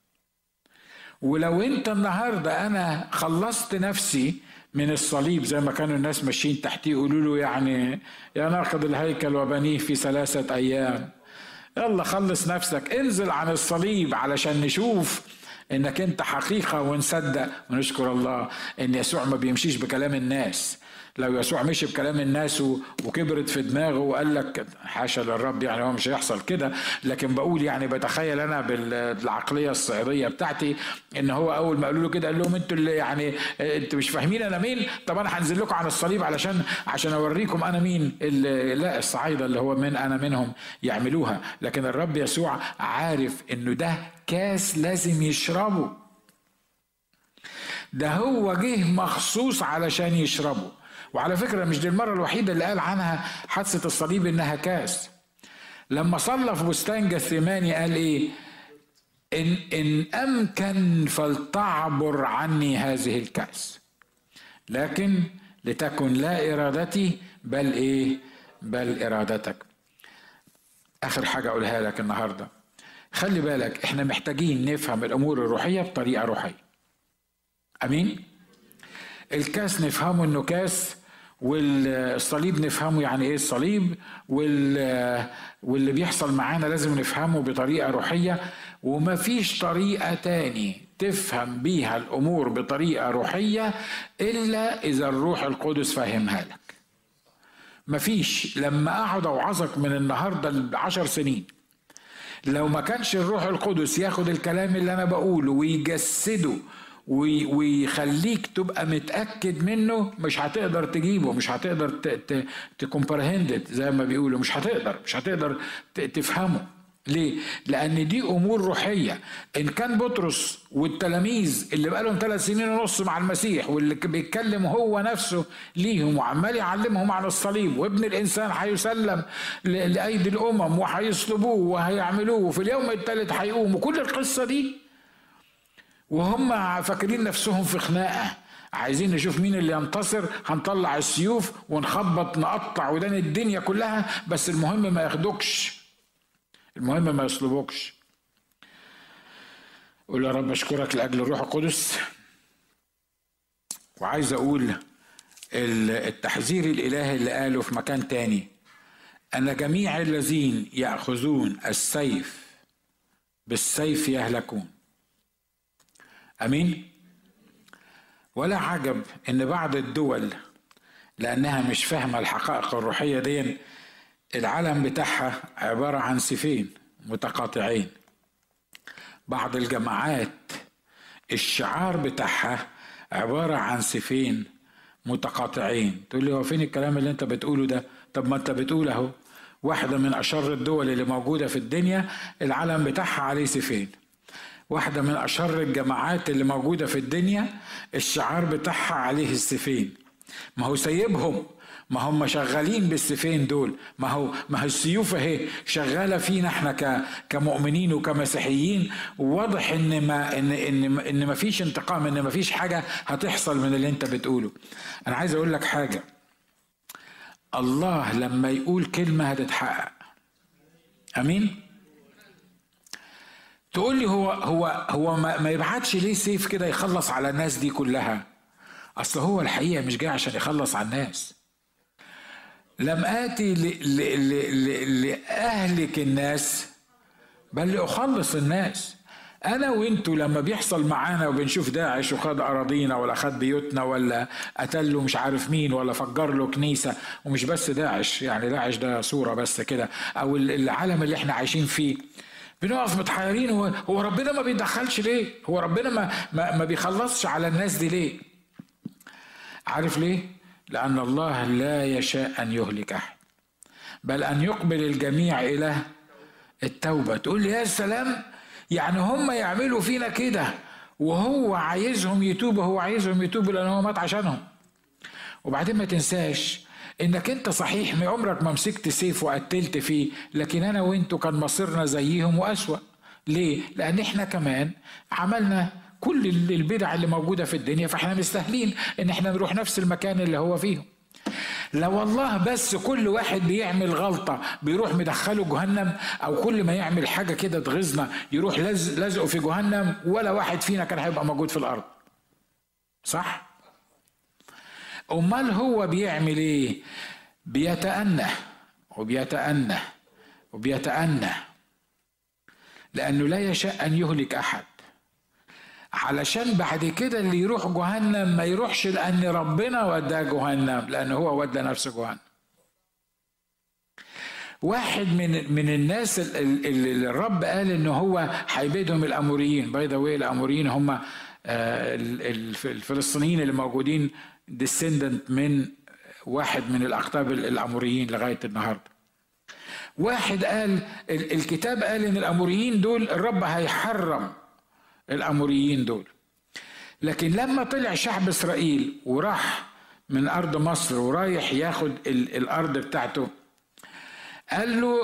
ولو أنت النهاردة أنا خلصت نفسي من الصليب زي ما كانوا الناس ماشيين تحتيه يقولوا له يعني يا ناقض الهيكل وبنيه في 3 أيام، يلا خلص نفسك، انزل عن الصليب علشان نشوف انك انت حقيقة ونصدق ونشكر الله ان يسوع ما بيمشيش بكلام الناس. لو يسوع مشي بكلام الناس وكبرت في دماغه وقال لك حاشا للرب، يعني هو مش هيحصل كده، لكن بقول يعني بتخيل انا بالعقليه الصعيديه بتاعتي ان هو اول ما قالوا له كده قال لهم انتوا اللي يعني انتوا مش فاهمين انا مين، طب انا هنزل لكم عن الصليب عشان اوريكم انا مين. لا، الصعايده اللي هو انا منهم يعملوها، لكن الرب يسوع عارف انه ده كاس لازم يشربه، ده هو جه مخصوص علشان يشربه. وعلى فكرة مش دي المرة الوحيدة اللي قال عنها حادثة الصليب إنها كاس. لما صلى في بستان جثماني قال إيه؟ إن أمكن فلتعبر عني هذه الكاس، لكن لتكن لا إرادتي بل إيه؟ بل إرادتك. اخر حاجة اقولها لك النهاردة، خلي بالك احنا محتاجين نفهم الامور الروحية بطريقة روحية. امين. الكاس نفهمه انه كاس، والصليب نفهمه يعني ايه الصليب، واللي بيحصل معانا لازم نفهمه بطريقة روحية. ومفيش طريقة تاني تفهم بيها الامور بطريقة روحية الا اذا الروح القدس فهمها لك. مفيش. لما اقعد اوعظك من النهاردة 10 سنين، لو ما كانش الروح القدس ياخد الكلام اللي انا بقوله ويجسده ويخليك تبقى متأكد منه، مش هتقدر تجيبه، مش هتقدر تكمبرهندت زي ما بيقولوا، مش هتقدر تفهمه. ليه؟ لأن دي أمور روحية. إن كان بطرس والتلاميذ اللي بقالهم 3 سنين ونص مع المسيح، واللي بيتكلم هو نفسه ليهم وعمال يعلمهم عن الصليب، وابن الإنسان هيسلم لأيدي الأمم وهيصلبوه وهيعملوه وفي اليوم الثالث هيقوم، وكل القصة دي وهم فاكرين نفسهم في خناقة، عايزين نشوف مين اللي ينتصر، هنطلع السيوف ونخبط نقطع ودان الدنيا كلها، بس المهم ما ياخدوكش، المهم ما يصلبوكش. قول يا رب اشكرك لاجل الروح القدس. وعايز اقول التحذير الالهي اللي قاله في مكان تاني، ان جميع الذين ياخذون السيف بالسيف يهلكون. امين. ولا عجب ان بعض الدول لانها مش فاهمه الحقائق الروحيه دي، العالم بتاعها عباره عن سيفين متقاطعين. بعض الجماعات الشعار بتاعها عباره عن سيفين متقاطعين. تقول لي هو فين الكلام اللي انت بتقوله ده؟ طب ما انت بتقول اهو، واحده من اشر الدول اللي موجوده في الدنيا العالم بتاعها عليه سيفين. واحدة من أشر الجماعات اللي موجودة في الدنيا الشعار بتاعها عليه السيفين. ما هو سيبهم، ما هم شغالين بالسيفين دول، ما هو السيوف اهي شغالة فينا احنا كمؤمنين وكمسيحيين. وواضح ان ما فيش انتقام، ان ما فيش حاجة هتحصل من اللي انت بتقوله. انا عايز اقول لك حاجة، الله لما يقول كلمة هتتحقق. امين. تقول لي هو ما يبعتش ليه سيف كده يخلص على الناس دي كلها؟ اصل هو الحقيقه مش جاي عشان يخلص على الناس. لم اتي لاهلك الناس بل لاخلص الناس. انا وانتوا لما بيحصل معانا وبنشوف داعش وخد اراضينا ولا خد بيوتنا ولا قتل له مش عارف مين ولا فجر له كنيسه، ومش بس داعش، يعني داعش ده صوره بس كده، او العالم اللي احنا عايشين فيه، بنقف متحيرين. هو ربنا ما بيدخلش ليه؟ هو ربنا ما بيخلصش على الناس دي ليه؟ عارف ليه؟ لأن الله لا يشاء أن يهلك أحد بل أن يقبل الجميع إلى التوبة. تقول لي يا سلام، يعني هم يعملوا فينا كده وهو عايزهم يتوبوا، هو عايزهم يتوبوا لأن هو مات عشانهم. وبعدين ما تنساش انك انت صحيح ما عمرك ما مسكت سيف وقتلت فيه، لكن انا وانتو كان مصيرنا زيهم واسوأ. ليه؟ لان احنا كمان عملنا كل البدع اللي موجودة في الدنيا، فاحنا مستاهلين ان احنا نروح نفس المكان اللي هو فيهم. لو والله بس كل واحد بيعمل غلطة بيروح مدخله جهنم، او كل ما يعمل حاجة كده تغيظنا يروح لازقه في جهنم، ولا واحد فينا كان هيبقى موجود في الارض. صح؟ امال هو بيعمل ايه؟ بيتأنى وبيتأنى وبيتأنى، لانه لا يشاء ان يهلك احد، علشان بعد كده اللي يروح جهنم ما يروحش لان ربنا وداه جهنم، لان هو ودى نفسه جهنم. واحد من الناس اللي الرب قال انه هو هيبيدهم الاموريين. باي ذا واي الاموريين هم الفلسطينيين اللي موجودين ديسندنت من واحد من الاقطاب الاموريين لغايه النهارده. واحد قال الكتاب قال ان الاموريين دول الرب هيحرم الاموريين دول، لكن لما طلع شعب اسرائيل وراح من ارض مصر ورايح ياخد الارض بتاعته، قال له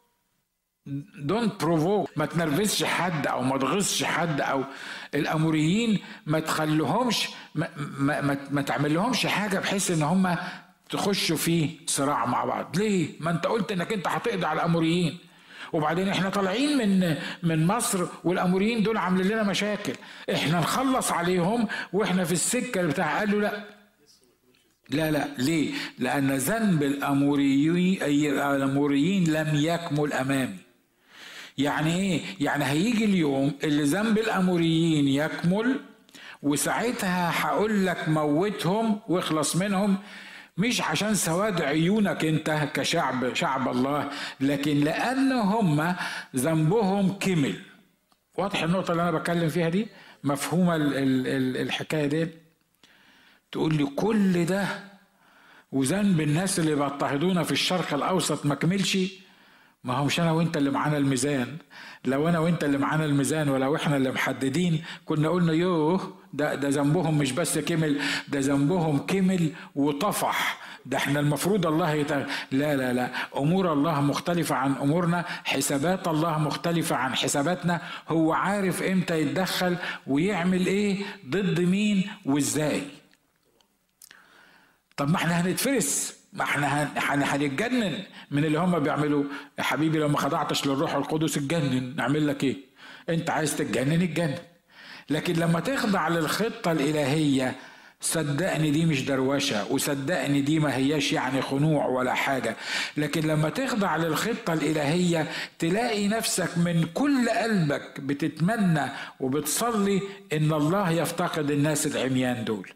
دونت بروفوك، ما تنرفزش حد او ما تغصش حد، او الاموريين ما تخليهمش ما تعمل لهمش حاجه بحيث ان هم تخشوا في صراع مع بعض. ليه؟ ما انت قلت انك انت هتقضي على الاموريين. وبعدين احنا طالعين من مصر والاموريين دول عاملين لنا مشاكل، احنا نخلص عليهم واحنا في السكه بتاع. قال له لا لا لا. ليه؟ لان ذنب الاموريين لم يكمل امامي. يعني ايه؟ يعني هيجي اليوم اللي ذنب الاموريين يكمل، وساعتها هقول لك موتهم واخلص منهم، مش عشان سواد عيونك انت كشعب، شعب الله، لكن لان هم ذنبهم كمل. واضح النقطة اللي انا بتكلم فيها دي؟ مفهومة الحكاية دي؟ تقول لي كل ده وذنب الناس اللي بيضطهدونا في الشرق الاوسط ما كملش؟ ما هو مش انا وانت اللي معانا الميزان. لو انا وانت اللي معانا الميزان ولو احنا اللي محددين كنا قلنا يوه ده ذنبهم مش بس كمل، ده ذنبهم كمل وطفح. ده احنا المفروض الله لا لا لا، امور الله مختلفة عن امورنا، حسابات الله مختلفة عن حساباتنا. هو عارف امتى يتدخل ويعمل ايه ضد مين وازاي. طب ما احنا هنتفرس، ما احنا هنتجنن من اللي هم بيعملوه. يا حبيبي لو ما خضعتش للروح القدس اتجنن، نعمل لك ايه؟ انت عايز تتجنن اتجنن. لكن لما تخضع للخطة الإلهية، صدقني دي مش دروشة، وصدقني دي ما هياش يعني خنوع ولا حاجة، لكن لما تخضع للخطة الإلهية تلاقي نفسك من كل قلبك بتتمنى وبتصلي إن الله يفتقد الناس العميان دول.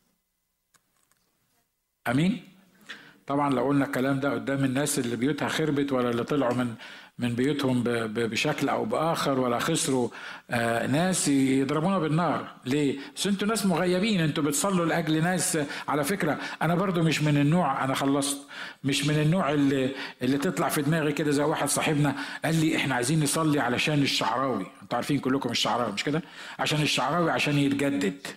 أمين؟ طبعا لو قلنا الكلام ده قدام الناس اللي بيوتها خربت ولا اللي طلعوا من بيوتهم بشكل او باخر ولا خسروا ناس، يضربونا بالنار. ليه؟ بس انتوا ناس مغيبين، انتوا بتصلوا لاجل ناس. على فكره انا برضو مش من النوع، انا خلصت، مش من النوع اللي تطلع في دماغي كده. زي واحد صاحبنا قال لي احنا عايزين نصلي علشان الشعراوي. انتوا عارفين كلكم الشعراوي مش كده؟ عشان الشعراوي عشان يتجدد.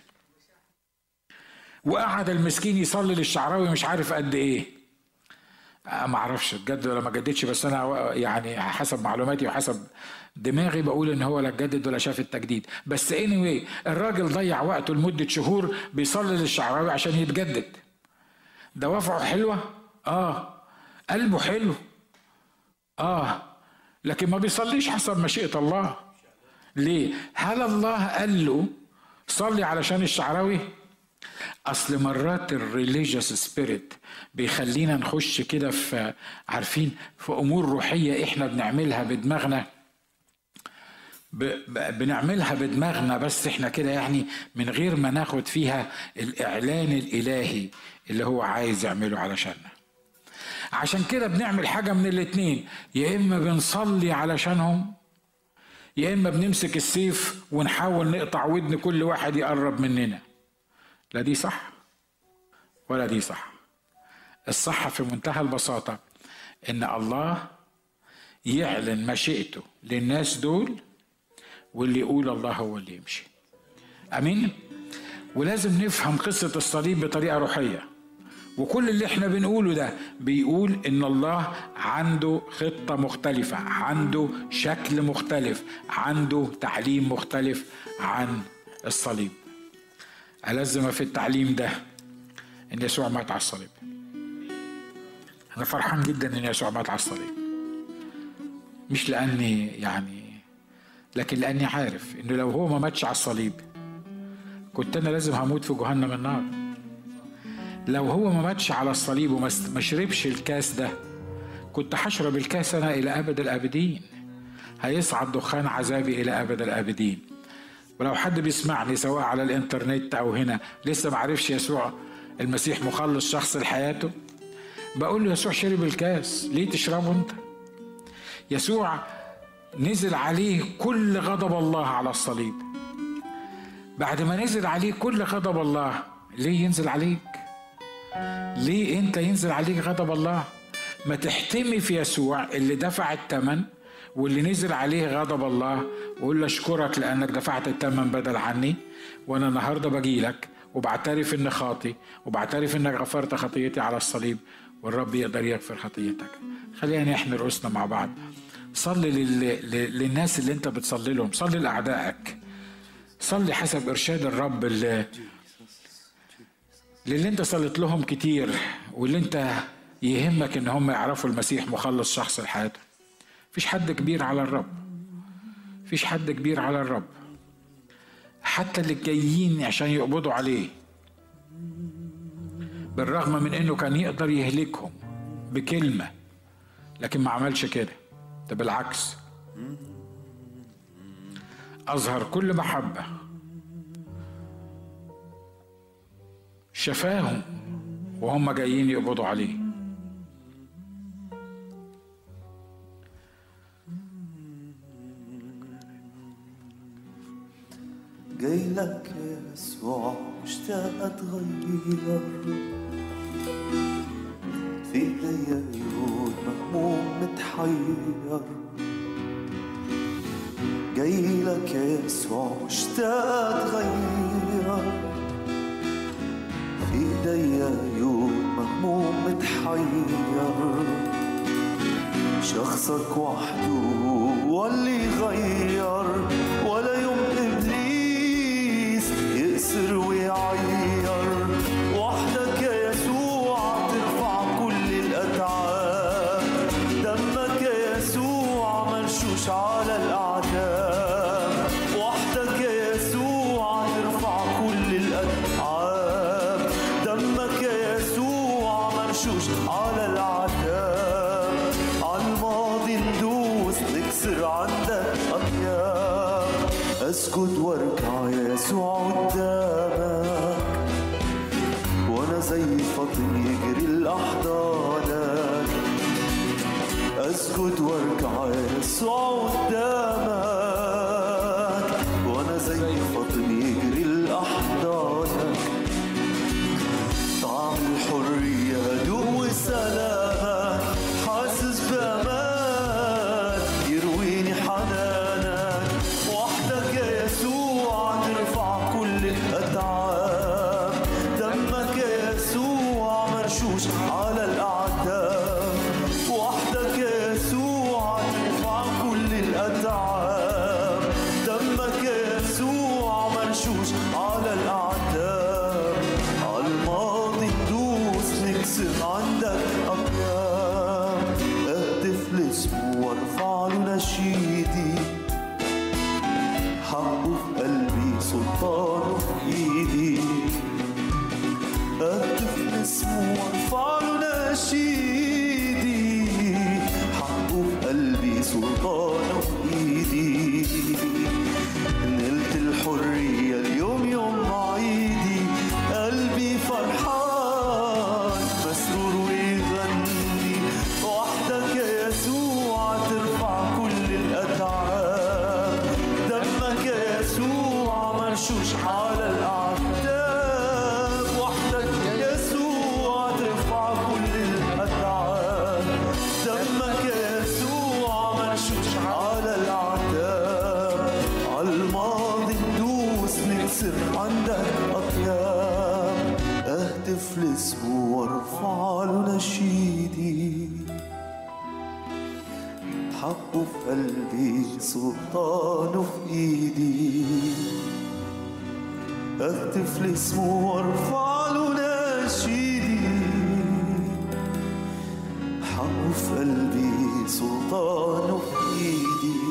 وقعد المسكين يصلي للشعراوي مش عارف قد ايه. ما اعرفش اتجدد ولا ما جددش، بس انا يعني حسب معلوماتي وحسب دماغي بقول ان هو لا اتجدد ولا شاف التجديد. بس anyway الراجل ضيع وقته لمدة شهور بيصلي للشعراوي عشان يتجدد. دوافعه حلوة، قلبه حلو، لكن ما بيصليش حسب مشيئة الله. ليه؟ هل الله قال له صلي علشان الشعراوي؟ اصل مرات الريليجيوس سبيريت بيخلينا نخش كده في، عارفين، في امور روحيه احنا بنعملها بدماغنا، بنعملها بدماغنا بس احنا كده يعني من غير ما ناخد فيها الاعلان الالهي اللي هو عايز يعمله علشاننا. عشان كده بنعمل حاجه من الاتنين، يا اما بنصلي علشانهم يا اما بنمسك السيف ونحاول نقطع ودن كل واحد يقرب مننا. لا دي صح ولا دي صح. الصح في منتهى البساطة ان الله يعلن مشيئته للناس دول، واللي يقول الله هو اللي يمشي. امين. ولازم نفهم قصة الصليب بطريقة روحية، وكل اللي احنا بنقوله ده بيقول ان الله عنده خطة مختلفة، عنده شكل مختلف، عنده تعليم مختلف عن الصليب. ألذ ما في التعليم ده ان يسوع مات على الصليب. انا فرحان جدا ان يسوع مات على الصليب، مش لاني يعني، لكن لاني عارف انه لو هو ما ماتش على الصليب كنت انا لازم هموت في جهنم النار. لو هو ما ماتش على الصليب وما شربش الكاس ده كنت هشرب الكاس انا الى ابد الابدين، هيصعد دخان عذابي الى ابد الابدين. ولو حد بيسمعني سواء على الانترنت او هنا لسه ما عرفش يسوع المسيح مخلص شخص لحياته، بقول له يسوع شرب الكاس، ليه تشربه انت؟ يسوع نزل عليه كل غضب الله على الصليب. بعد ما نزل عليه كل غضب الله، ليه ينزل عليك؟ ليه انت ينزل عليك غضب الله؟ ما تحتمي في يسوع اللي دفع الثمن واللي نزل عليه غضب الله، وقول له اشكرك لانك دفعت الثمن بدل عني، وانا النهارده باجي لك وبعترف ان خاطي وبعترف انك غفرت خطيتي على الصليب، والرب يقدر يغفر خطيتك. خلينا نحن رؤوسنا مع بعض. صلي للناس اللي انت بتصلي لهم، صلي لاعدائك، صلي حسب ارشاد الرب اللي انت صليت لهم كتير واللي انت يهمك ان هم يعرفوا المسيح مخلص شخص لحياتهم. مفيش حد كبير على الرب، مفيش حد كبير على الرب. حتى اللي جايين عشان يقبضوا عليه، بالرغم من انه كان يقدر يهلكهم بكلمة، لكن ما عملش كده. ده بالعكس، اظهر كل محبة، شفاهم وهم جايين يقبضوا عليه. جاي لك يا يسوع مشتاق اتغير، في ايديا عيون مهموم متحير. جاي لك يا يسوع مشتاق اتغير، في ايديا عيون مهموم متحير. شخصك وحده هو اللي يغير، ولا يوم إبليس يأسر ويعير. وحدك يا يسوع ترفع كل الأتعاب، دمك يا يسوع منشوش على الأعداء. وحدك يا يسوع ترفع كل الأتعاب، دمك يا يسوع منشوش على الأعداء. عالماضي ندوس نكسر عندك أطياب، أسجد واركع يا يسوع قدامك، وأنا زي فاطم يجري لأحضانك. أسجد واركع يا يسوع قدامك، وأنا زي فاطم يجري لأحضانك. طعم الحرية هدوء وسلامك، حاسس بأمان يرويني حنانك. وحدك يا يسوع ترفع كل الأتعاب، دمك يا يسوع مرشوش على الأعداء. وحدك يا يسوع ترفع كل الأتعاب، دمك يا يسوع مرشوش على الأعداء. عالماضي ندوس نكسر عندك أقيام، أهتف لاسمه وارفع له نشيدي. حقه في قلبي سلطانه في ايدي، أهتف لاسمه وارفع له نشيدي. حقه في قلبي سلطانه في ايدي. نلت الحرية اليوم يوم عيدي، قلبي فرحان مسرور ويغني. وحدك يا يسوع ترفع كل الأتعاب، دمك يا يسوع مرشوش على الأعداء. وحدك يا يسوع ترفع كل الأتعاب، دمك يا يسوع مرشوش على الأعداء. عالماضي ندوس نكسر عندك أطياب، أهتف لاسمه وارفع له نشيدي. حقه في قلبي سلطانه في ايدي، أهتف لاسمه وارفع له نشيدي. حقه في قلبي سلطانه في ايدي.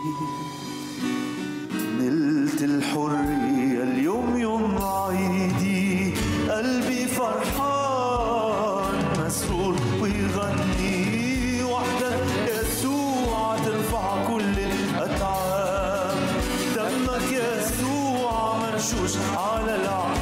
نلت الحرية اليوم يوم عيدي، قلبي فرحان مسرور ويغني. وحدك يسوع ترفع كل الأتعاب، دمك يسوع منشوش على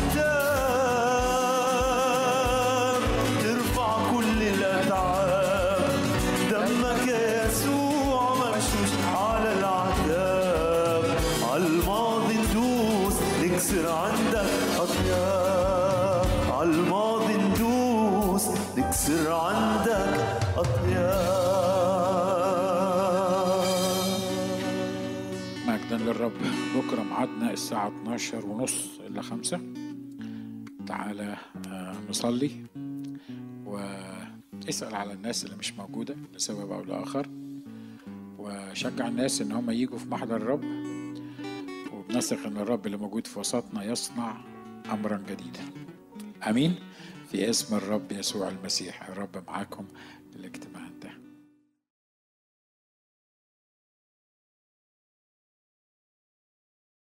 الأعداء. ترفع كل الأتعاب، دمك يسوع منشوش على الأعداء. عالماضي ندوس نكسر عندك أطياب، عالماضي ندوس نكسر عندك أطياب. مجدا للرب. بكرة ميعادنا الساعة 12:30 إلا 5. تعالى نصلي واسأل على الناس اللي مش موجودة لسبب أو لآخر، وشجع الناس إن هم يجوا في محضر الرب، وبنثق إن الرب اللي موجود في وسطنا يصنع أمرا جديدا. أمين. في اسم الرب يسوع المسيح. الرب معاكم. الاجتماع